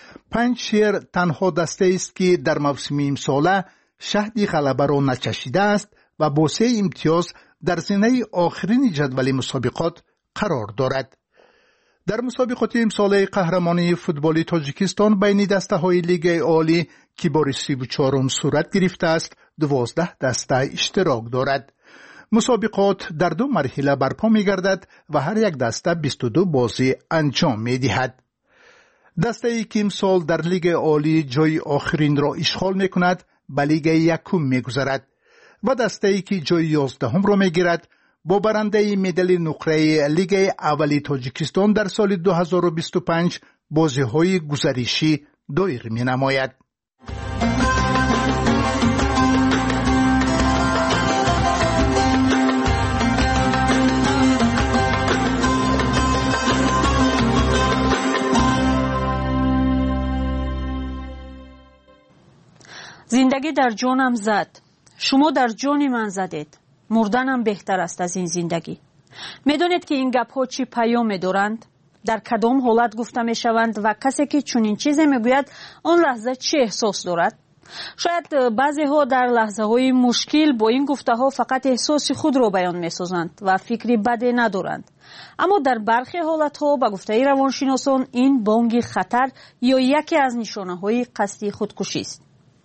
پنجشیر تنها دسته است که در موسم امساله شهد غلبه را نچشیده است و با سه امتیاز در زینه آخرین جدول مسابقات قرار دارد. در مسابقات امساله قهرمانی فوتبال تاجیکستان بین دسته های لیگ عالی که بار سی و چهارم صورت گرفته است، دوازده دسته اشتراک دارد. مسابقات در دو مرحله برپا می گردد و هر یک دسته بیست و دو بازی انجام می دهد. دسته ای که امسال در لیگ عالی جای آخرین را اشغال می کند به لیگ یکم می گذرد و دسته ای که جای یازدهم را می گیرد با برنده مدال نقره لیگ اولی تاجیکستان در سال دو هزار و بیست و پنج بازی های گزارشی دایر می نماید. زندگی در جانم زد. شما در جان من زدید. مردنم بهتر است از این زندگی. میدونید که این گپ ها چی پیام دارند؟ در کدام حالت گفته می شوند و کسی که چنین چیزی میگوید آن لحظه چه احساس دارد؟ شاید بعضی ها در لحظه های مشکل با این گفته ها فقط احساس خود را بیان می سازند و فکری بده ندارند. اما در برخی حالت ها به گفته روانشناسان این بانگ خطر یا یکی از نشانه های قصدی خودکشی است.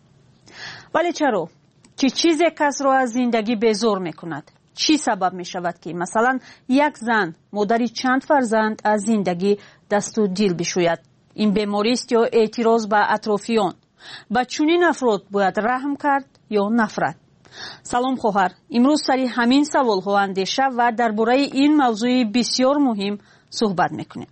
ولی چرا؟ چه چیزی کس را از زندگی بیزار می کند؟ چی سبب می شود که مثلا یک زن مادری چند فرزند از زندگی دست و دل بشوید؟ این بیماری است یا اعتراض به اطرافیان؟ با چنین افراد باید رحم کرد یا نفرت؟ سلام خواهر، امروز سری همین سوال ها اندیشه و درباره این موضوع بسیار مهم صحبت میکنیم.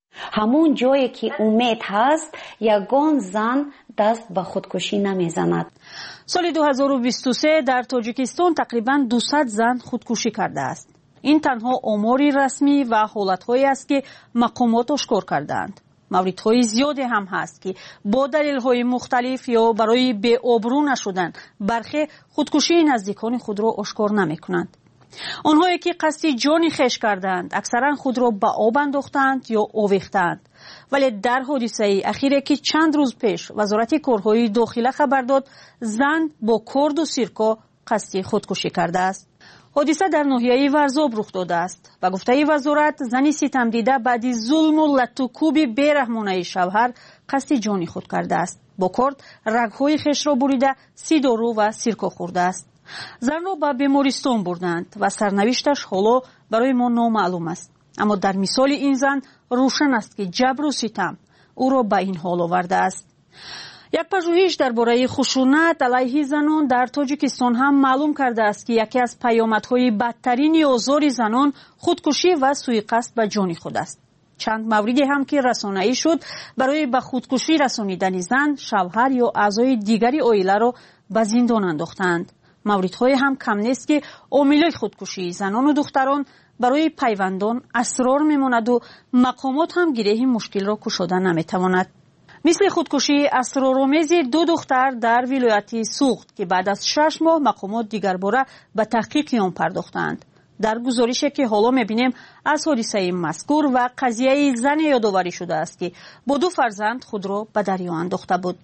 همون جایی که امید هست یگان زن دست به خودکشی نمیزند. سال دو هزار و بیست و سه در تاجیکستان تقریبا دویست زن خودکشی کرده است. این تنها آماری رسمی و حالتهایی است که مقامات اشکار کردند. موردهای زیادی هم هست که با دلیل‌های مختلف یا برای بی آبرو نشدن برخی خودکشی نزدیکان خود را آشکار نمی‌کنند. آنهایی که قصد جان خویش کردند اکثرا خود را به آب انداختند یا آویختند. ولی در حادثه اخیری که چند روز پیش وزارت کارهای داخله خبر داد زن با کرد و سیرکا قصد خودکشی کرده است. حادثه در ناحیه ورزاب رخ داده است. با گفته وزارت زنی ستم دیده بعد ظلم و لطوکوب بیرحمانه شوهر قصد جان خود کرده است. با کرد رگ‌های خویش را بریده سی دارو و سیرکا خورده است. زن را به بیمارستان بردند و سرنوشتش حالا برای ما نامعلوم است. اما در مثال این زن روشن است که جبر و ستم او را به این حال آورده است. یک پژوهش درباره خشونت علیه زنان در تاجیکستان هم معلوم کرده است که یکی از پیامدهای بدترین آزار زنان خودکشی و سوءقصد به جان خود است. چند موردی هم که رسانه‌ای شد برای به خودکشی رسانیدن زن، شوهر یا اعضای دیگری عائله را به زندان انداختند. موردهای هم کم نیست که عامل خودکشی زنان و دختران برای پیوندان اسرار میماند و مقامات هم گره مشکل را گشوده نمیتواند. مثل خودکشی اسرارآمیز دو دختر در ولایت سوخت که بعد از شش ماه مقامات دیگر باره به تحقیق آن پرداختند. در گزارشی که حالا میبینیم از حادثه مذکور و قضیه زن یادآوری شده است که با دو فرزند خود را به دریا انداخته بود.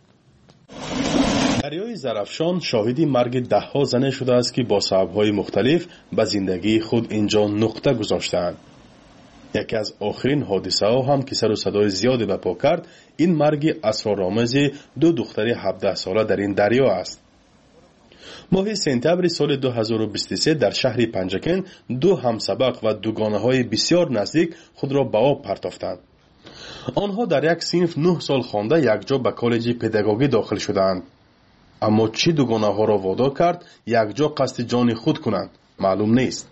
دریای زرافشان شاهدی مرگ ده ها زن شده است که با سبب‌های مختلف به زندگی خود اینجا نقطه گذاشتند. یکی از آخرین حادثه ها هم که سر و صدای زیادی برپا کرد این مرگ اسرارآمیز دو دختر هفده ساله در این دریا است. ماه سپتامبر سال دو هزار و بیست و سه در شهر پنجکن دو همسبق و دوگانه های بسیار نزدیک خود را به آب پرتافتند. آنها در یک صنف نه سال خوانده یکجا به کالج پداگوژی داخل شدند. اما چی دوگانه ها را وادار کرد یکجا قصد جان خود کنند معلوم نیست.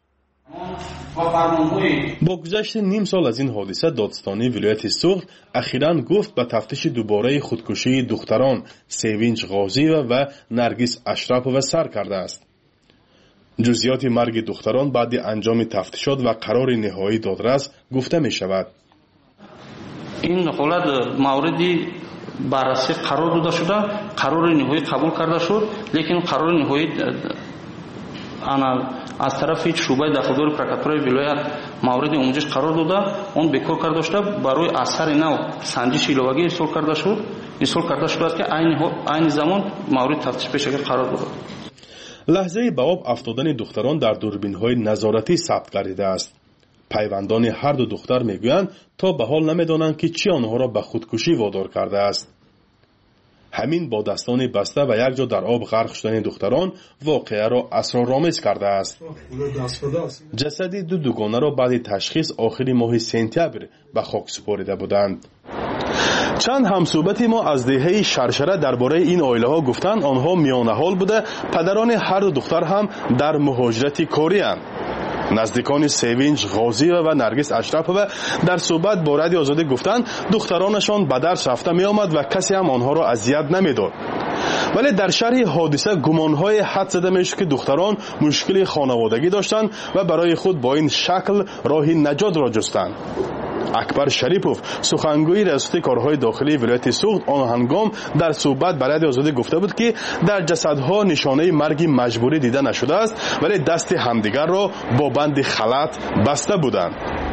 با گذشت نیم سال از این حادثه دادستانی ولایت سوخت اخیراً گفت به تفتیش دوباره خودکشی دختران سیوینج غازی و نرگس اشرفova سر کرده است. جزئیات مرگ دختران بعد انجام تفتیشات و قرار نهایی دادرس گفته می شود. این حالت موردی بررسی قرار داده شده، قرار نهایی قبول کرده شد، لیکن قرار نهایی انا از طرف شعبه داخلدار پرکاتورای ولایت مورد آموزش قرار داده اون بکار کرده شده برای اثر نو سنجش ایلوگی ارسال کرده شد ارسال کرده شده است که عین عین زمان مورد تفتیش پیش قرار داده. لحظه به آب افتادن دختران در دوربین‌های نظارتی ثبت گردیده است. پیوندان هر دو دختر میگویند تا به حال نمیدانند که چی آنها را به خودکشی وادار کرده است. همین با دستان بسته و یک جا در آب غرق شدن دختران واقعه را اسرارآمیز کرده است. جسد دو دوگانه را بعد تشخیص آخر ماه سپتامبر به خاک سپرده بودند. چند همصحبت ما از دهه شرشره درباره این عائله ها گفتند آنها میانه حال بوده پدران هر دو دختر هم در مهاجرت کاری اند. نزدیکان سیوینج غازی و نرگس اشرفova در صحبت با رادیو آزادی گفتند دخترانشان به درس رفته می آمد و کسی هم آنها را اذیت نمیداد. ولی در شرح حادثه گمانهای حد زده میشد که دختران مشکل خانوادگی داشتند و برای خود با این شکل راه نجات را جستند. اکبر شریپوف سخنگوی ریاست کارهای داخلی ولایت سوخت آن هنگام در صحبت با رادیو آزادی گفته بود که در جسدها نشانه مرگ مجبوری دیده نشده است ولی دست همدیگر را با بند خلط بسته بودند.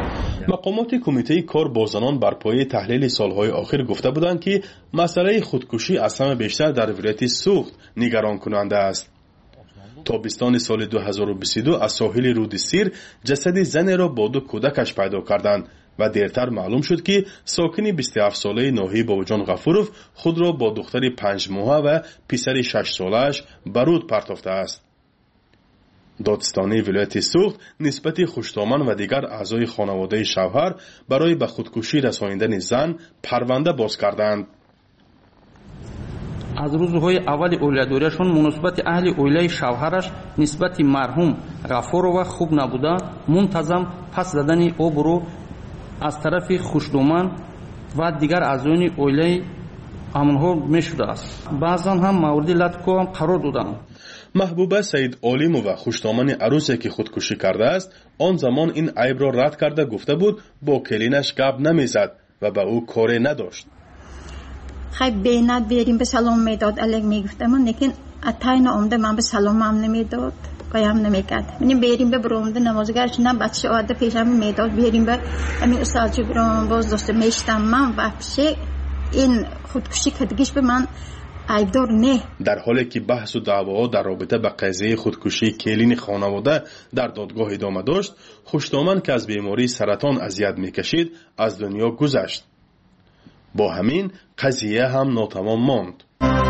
مقامات کمیته کار با زنان بر پایه تحلیل سالهای آخر گفته بودند که مسئله خودکشی از همه بیشتر در ولایت سوخت نگران کننده است. تابستان سال دو هزار و بیست و دو از ساحل رود سیر جسد زن را با دو کودکش پیدا کردند و دیرتر معلوم شد که ساکن بیست و هفت ساله ناهی باباجان غفورов خود را با دختر پنج ماهه و پسر شش ساله‌اش به رود پرتافته است. دادستانی ولایت سوخت نسبت خوشتامن و دیگر اعضای خانواده شوهر برای به خودکشی رسانیدن زن پرونده باز کردند. از روزهای اول اولیاداریشون مناسبت اهل اولیای شوهرش نسبت مرحوم غفورова خوب نبوده، منتظم پس زدن آب رو از طرف خوشدامن و دیگر اعضای اولیای همونها میشده است. بعضا هم مورد لطکو هم قرار دادند. محبوبه سید عالیمووا خوشدامن عروسی که خودکشی کرده است آن زمان این عیب را رد کرده گفته بود با کلینش گپ نمیزد و به او کاری نداشت. خیلی بینت بیاریم به سلام میداد الگ میگفتم لیکن اتاین آمده من به سلام هم نمیداد قیام نمیکرد. منیم بیاریم به برامده نمازگرش نه بچه آده پیشم میداد بیاریم به همین استاد برام باز داشته میشتم من وحشه این خودکشی کردگیش به من عیبدار نه. در حالی که بحث و دعواها در رابطه با قضیه خودکشی کلین خانواده در دادگاه ادامه داشت، خوشدامن که از بیماری سرطان اذیت میکشید از دنیا گذشت. با همین قضیه هم ناتمام ماند.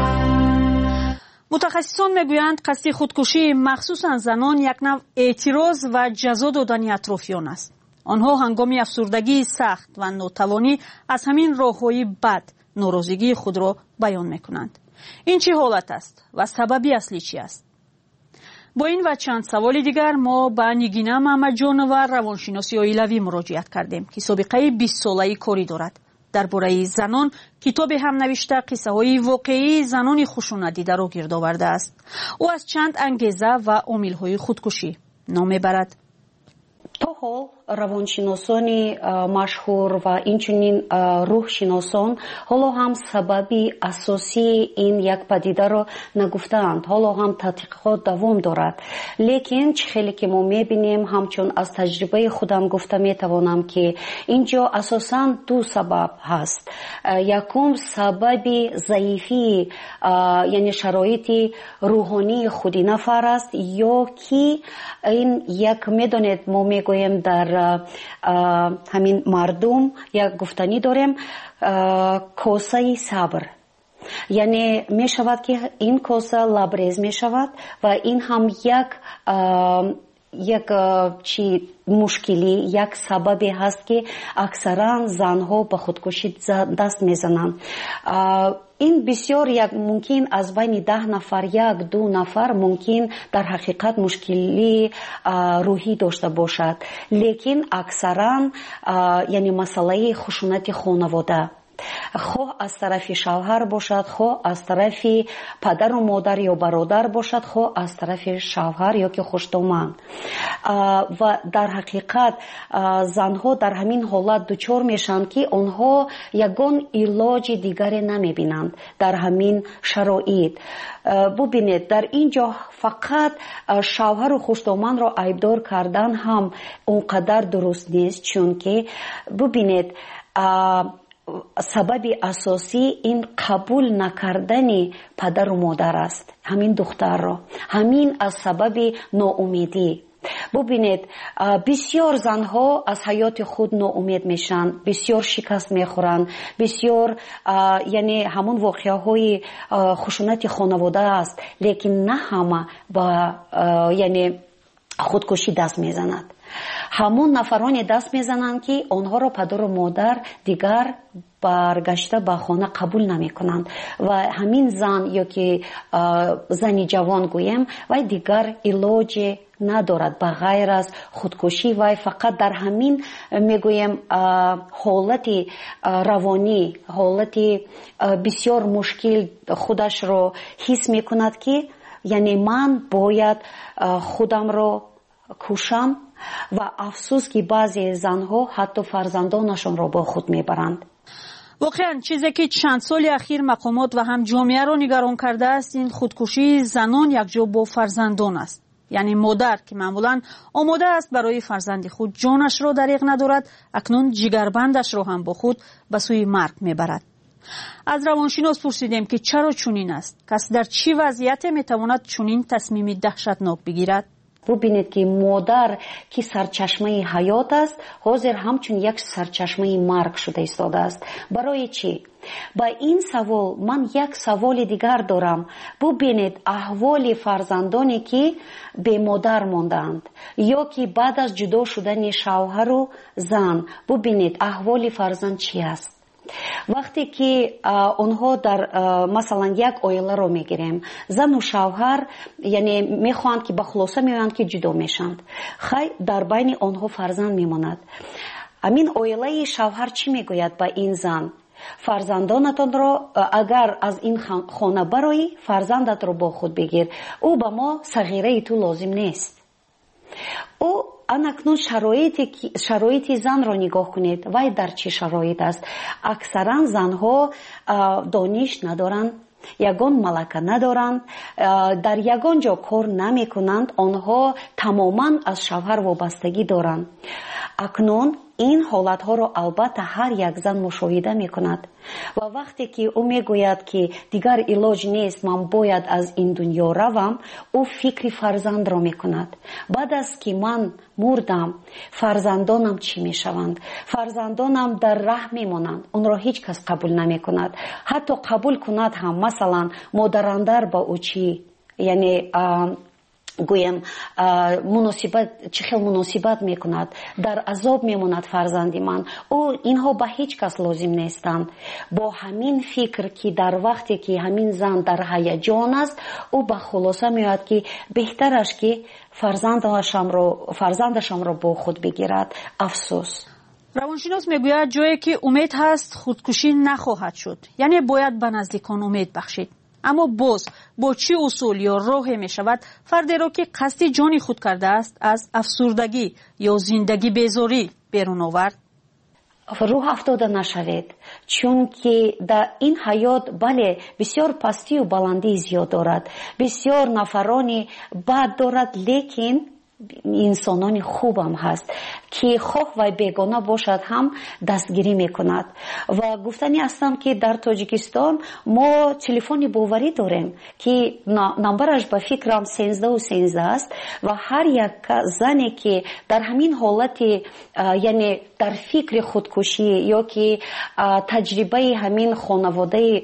متخصصان میگویند قصد خودکشی مخصوصا زنان یک نوع اعتراض و جزا دادن اطرافیان است. آنها هنگام افسردگی سخت و ناتوانی از همین راههای بد ناراضگی خود را بیان میکنند. این چه حالت است و سببی اصلی چی است؟ با این و چند سوال دیگر ما به نگینه محمد جان و روانشناسی عائلوی مراجعت کردیم که سابقه بیست ساله‌ای کاری دارد. درباره زنان کتاب هم نوشته قصه های واقعی زنان خشونت دیده را گرد آورده است. او از چند انگیزه و عامل های خودکشی نام میبرد. تو حال روانشناسانی مشهور و اینچنین روحشناسان حالا هم سببی اساسی این یک پدیده را نگفتند. حالا هم تحقیقات دوام دارد. لیکن چه خیلی که ما میبینیم همچون از تجربه خودم گفته میتوانم که اینجا اساساً دو سبب هست. یکم سببی ضعیفی یعنی شرایط روحانی خودی نفر است یا که این یک میدونید ما میگویم در همین مردم یک گفتنی داریم کوسه صبر، یعنی می شود که این کوسه لبریز می شود و این هم یک یک چی مشکلی یک سببی هست که اکثرا زنها به خودکشی دست میزنند. این بسیار یک ممکن از بین ده نفر یک دو نفر ممکن در حقیقت مشکلی روحی داشته باشد، لیکن اکثرا یعنی مسئله خشونت خانواده خواه از طرف شوهر باشد، خواه از طرف پدر و مادر یا برادر باشد، خواه از طرف شوهر یا که خوشدامن. و در حقیقت زنها در همین حالت دچار میشن که آنها یگان علاج دیگری نمیبینند در همین شرایط. ببینید در اینجا فقط شوهر و خوشدامن را عیبدار کردن هم اونقدر درست نیست، چون که ببینید سبب اساسی این قبول نکردن پدر و مادر است، همین دختر را، همین از سبب ناامیدی. ببینید بسیار زنها از حیات خود ناامید میشن، بسیار شکست میخورن، بسیار یعنی همون واقعه های خشونت خانواده است، لیکن نه همه با یعنی خودکشی دست میزند. همون نفرانی دست میزنند که آنها را پدر و مادر دیگر برگشته به خانه قبول نمی کنند و همین زن یا که زنی جوان گویم و دیگر علاج ندارد به غیر از خودکشی و فقط در همین میگویم حالت روانی، حالت بسیار مشکل خودش رو حس میکند که یعنی من باید خودم رو کشم و افسوس که بعضی زنها حتی فرزندانشون را با خود میبرند. واقعا چیزی که چند سال اخیر مقامات و هم جامعه را نگران کرده است این خودکشی زنان یک جا با فرزندان است. یعنی مادر که معمولا آماده است برای فرزند خود جانش را دریغ ندارد، اکنون جگربندش را هم با خود به سوی مرگ میبرد. از روانشناس پرسیدیم که چرا چنین است؟ کس در چی وضعیت میتواند چنین تصمیم دهشتناک بگیرد؟ ببینید که مادر که سرچشمه حیات است حاضر همچون یک سرچشمه مرگ شده ایستاده است. برای چی؟ با این سوال من یک سوال دیگر دارم. ببینید احوال فرزندانی که به مادر ماندند یا که بعد از جدا شدن شوهر و زن، ببینید احوال فرزند چی است. وقتی که اونها در مثلا یک عائله رو میگیریم، زن و شوهر یعنی میخواهند که به خلاصه میگویند که جدا میشند، خیر در بین اونها فرزند میماند. امین عائله شوهر چی میگوید با این زن؟ فرزندانتان را اگر از این خانه برایی فرزندت رو با خود بگیر، او به ما صغیره تو لازم نیست. او انکنون شرایطی شرایطی زن را نگاه کنید، وای در چه شرایط است. اکثرا زنها دانش ندارند، یگان ملکه ندارند، در یگان جا کار نمی کنند، آنها تماما از شوهر وابستگی دارند. اکنون این حالت ها را البته هر یک زن مشاهده می کند و وقتی که او می گوید که دیگر علاج نیست، من باید از این دنیا روم، او فکر فرزند را می کند. بعد از که من مردم فرزندانم چی می شوند؟ فرزندانم در ره می مانند، اون را هیچ کس قبول نمی کند. حتی قبول کند هم مثلا مادراندر با او چی یعنی گویم مناسبت چه خیلی مناسبت میکند، در عذاب میماند فرزندی من. او اینها به هیچ کس لازم نیستند. با همین فکر که در وقتی که همین زن در هیجان است، او به خلاصه میاد که بهترش که فرزندشم رو فرزندشم رو با خود بگیرد. افسوس. روانشناس میگوید جایی که امید هست خودکشی نخواهد شد، یعنی باید به نزدیکان امید بخشید. اما باز با چه اصول یا راهی می شود فردی را که قصد جانی خود کرده است از افسردگی یا زندگی بیزاری بیرون آورد؟ روح افتاده نشوید، چون که در این حیات بله بسیار پستی و بلندی زیاد دارد، بسیار نفرانی بد دارد، لیکن انسانان خوب هم هست که خواه و بیگانه باشد هم دستگیری میکند. و گفتنی هستم که در تاجیکستان ما تلفن باوری داریم که نمبرش به فکرم سیزده و سیزده است و هر یک زنی که در همین حالت یعنی در فکر خودکشی یا که تجربه همین خانواده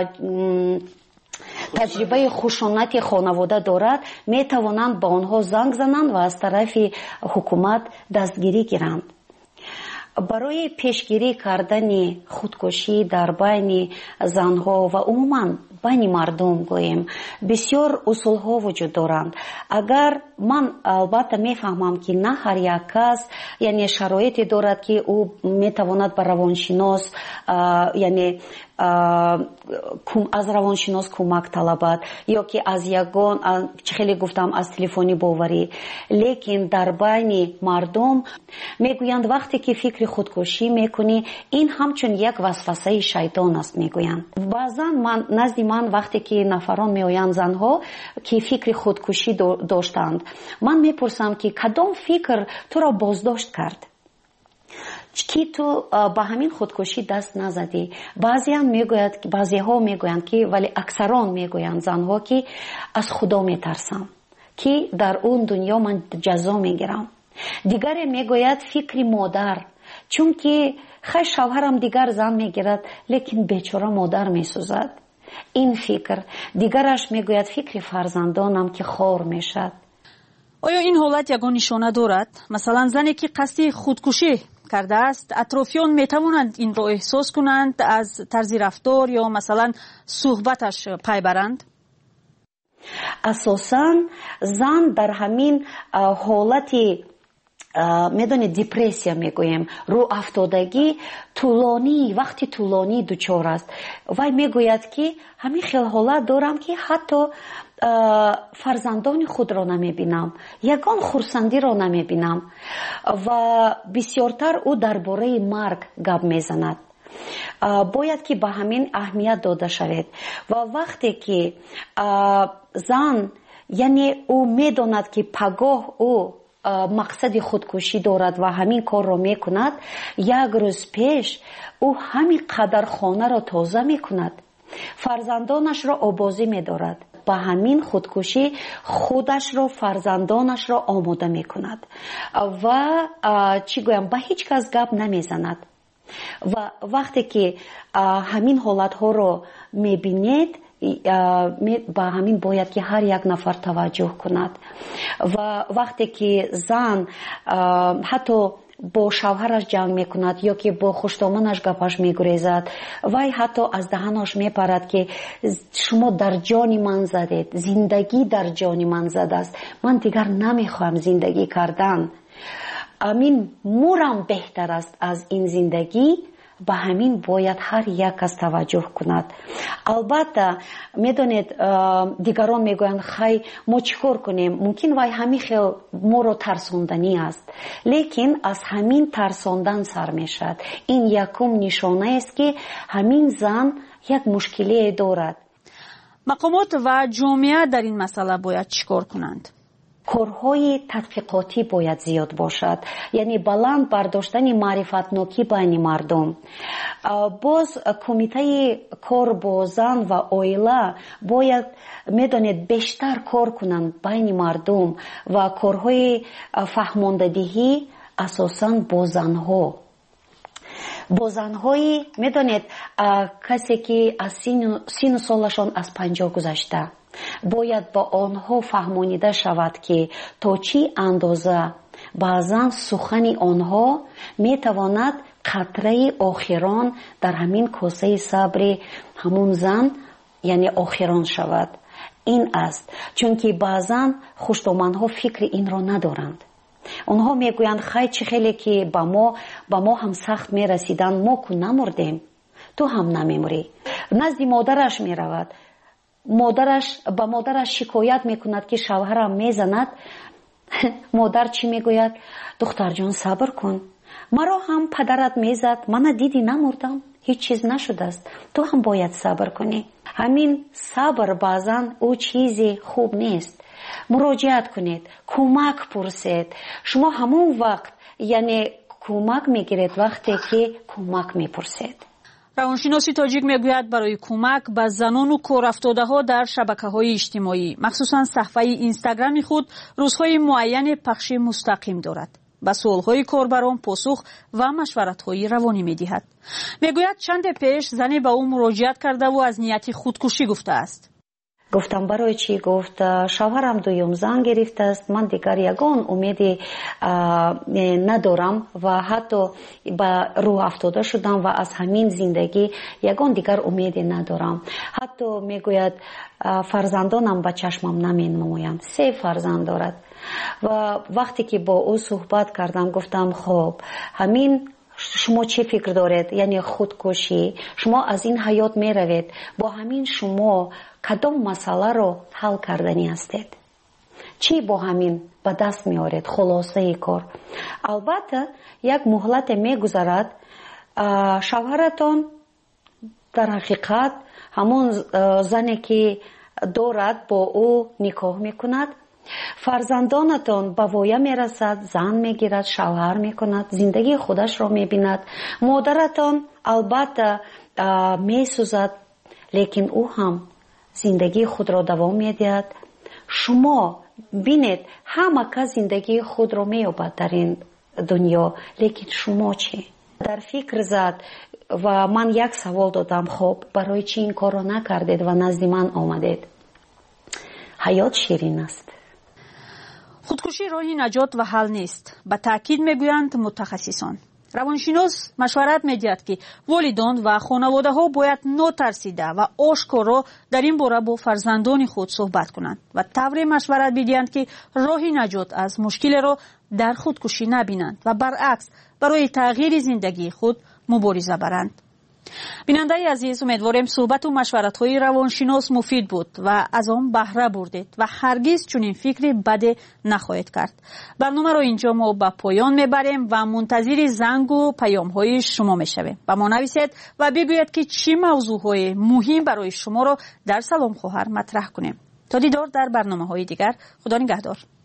تجربه خشونت خانواده دارد، می توانند با آنها زنگ زنند و از طرف حکومت دستگیری گیرند. برای پیشگیری کردن خودکشی در بین زنها و عموما بین مردم گوییم بسیار اصول ها وجود دارند. اگر من البته میفهمم که نه هر یک کس یعنی شرایطی دارد که او میتواند به روانشناس یعنی از روانشناس کمک طلبد یا که از یگان خیلی گفتم از تلفنی باوری، لیکن در بین مردم میگویند وقتی که فکر خودکشی میکنی این همچون یک وسوسه شیطان است میگویند. بعضا من نزد من وقتی که نفران میآیند زنها که فکر خودکشی داشتند، من میپرسم که کدام فکر تو را بازداشت کرد که تو با همین خودکشی دست نزدی؟ بعضی هم میگوید بعضی ها میگویند که ولی اکثران میگویند زنها که از خدا میترسم که در اون دنیا من جزا میگیرم. دیگری میگوید فکر مادر، چون که خیلی شوهرم دیگر زن میگیرد لیکن بیچاره مادر میسوزد. این فکر. دیگرش میگوید فکر فرزندانم که خار میشد. آیا این حالت یگان نشانه دارد؟ مثلا زنی که قصد خودکشی کرده است، اطرافیان میتوانند این را احساس کنند، از طرز رفتار یا مثلا صحبتش پی برند؟ اساساً زن در همین حالتی میدونید دپرسیا میگویم، رو افتادگی طولانی وقتی طولانی دچار است. وای میگوید که همین خیلی حالت دارم که حتی فرزندان خود را نمیبینم، یگان خورسندی را نمیبینم و بسیارتر او درباره مرگ گپ میزند. باید که به همین اهمیت داده شود و وقتی که زن یعنی او میداند که پگاه او مقصد خودکشی دارد و همین کار را میکند، یک روز پیش او همین قدر خانه را تازه میکند، فرزندانش را آبازی میدارد، با همین خودکشی خودش را فرزندانش را آماده میکند و چی گویم به هیچ کس گپ نمیزند. و وقتی که همین حالت ها رو میبینید با همین باید که هر یک نفر توجه کند. و وقتی که زن حتی با شوهرش جنگ میکند یا که با خوشدامنش گپش میگریزد، وای حتی از دهنش میپرد که شما در جان من زدید، زندگی در جان من زده است، من دیگر نمیخوام زندگی کردن، امین مورم بهتر است از این زندگی. به همین باید هر یک کس توجه کند. البته میدونید دیگران میگویند خی ما چیکار کنیم، ممکن وای همین خیلی ما رو ترساندنی است، لیکن از همین ترساندن سر میشد. این یکم نشانه است که همین زن یک مشکلی دارد. مقامات و جامعه در این مسئله باید چیکار کنند؟ کارهای تحقیقاتی باید زیاد باشد، یعنی بلند برداشتن معرفتناکی بین مردم. باز کمیته کار با زن و اویله باید میدانید بیشتر کار کنند بین مردم و کارهای فهماندهی اساساً با زنها. با زنهایی میدانید کسی که از سین و سالشان از پنجاه گذشته باید با آنها فهمانیده شود که تا چی اندازه بعضا سخن آنها میتواند قطره آخران در همین کاسه صبر همون زن یعنی آخران شود. این است چون که بعضا خوشدامنها فکر این را ندارند. آنها میگویند خیلی چه خیلی که با ما با ما هم سخت میرسیدن، ما که نمردیم تو هم نمیمری. نزد مادرش میرود، مادرش با مادرش شکایت میکند که شوهرم میزند. مادر چی میگوید؟ دختر جان صبر کن، مرا هم پدرت میزد، من دیدی نمردم، هیچ چیز نشده است، تو هم باید صبر کنی. همین صبر بعضا او چیزی خوب نیست. مراجعت کنید، کمک پرسید. شما همون وقت یعنی کمک میگیرید وقتی که کمک میپرسید. روانشناسی تاجیک میگوید برای کمک به زنان و کارافتاده ها در شبکه های اجتماعی مخصوصا صفحه اینستاگرام خود روزهای معین پخش مستقیم دارد. به سوالهای کاربران پاسخ و مشورت‌های روانی می‌دهد. میگوید چند پیش زنی به او مراجعت کرده و از نیت خودکشی گفته است. گفتم برای چی؟ گفت شوهرم دویم زن گرفته است، من دیگر یگان امیدی ندارم و حتی به روح افتاده شدم و از همین زندگی یگان دیگر امیدی ندارم. حتی میگوید فرزندانم به چشمم نمینمایم، سه فرزند دارد. و وقتی که با او صحبت کردم گفتم خب همین شما چه فکر دارید؟ یعنی خودکشی، شما از این حیات می روید، با همین شما کدام مسئله رو حل کردنی هستید؟ چی با همین به دست می آورید؟ خلاصه ای کار. البته یک مهلت می گذرد، شوهرتان در حقیقت همون زنی که دارد با او نکاح می کند، فرزندانتان به وایه می رسد، زن می گیرد، شوهر می کند، زندگی خودش را می بیند. مادرتان البته می سوزد، لیکن او هم زندگی خود را دوام می دهد. شما بینید همه که زندگی خود را می یابد در این دنیا، لیکن شما چی؟ در فکر زد و من یک سوال دادم، خب برای چی این کار را نکردید و نزد من آمدید؟ حیات شیرین است. خودکشی راهی نجات و حل نیست، به تاکید میگویند متخصصان. روانشناس مشورت میدهد که والدان و خانواده ها باید نترسیده و آشکارا در این باره با فرزندان خود صحبت کنند و طوری مشورت بدهند که راهی نجات از مشکل را در خودکشی نبینند و برعکس برای تغییر زندگی خود مبارزه برند. بیننده عزیز، امیدواریم صحبت و مشورت های روانشناس مفید بود و از آن بهره بردید و هرگز چنین فکری بد نخواهید کرد. برنامه را اینجا ما به پایان میبریم و منتظر زنگ و پیام های شما میشویم. با ما نویسید و بگویید که چه موضوع های مهم برای شما را در سلام خواهر مطرح کنیم. تا دیدار در برنامه های دیگر. خدا نگهدار.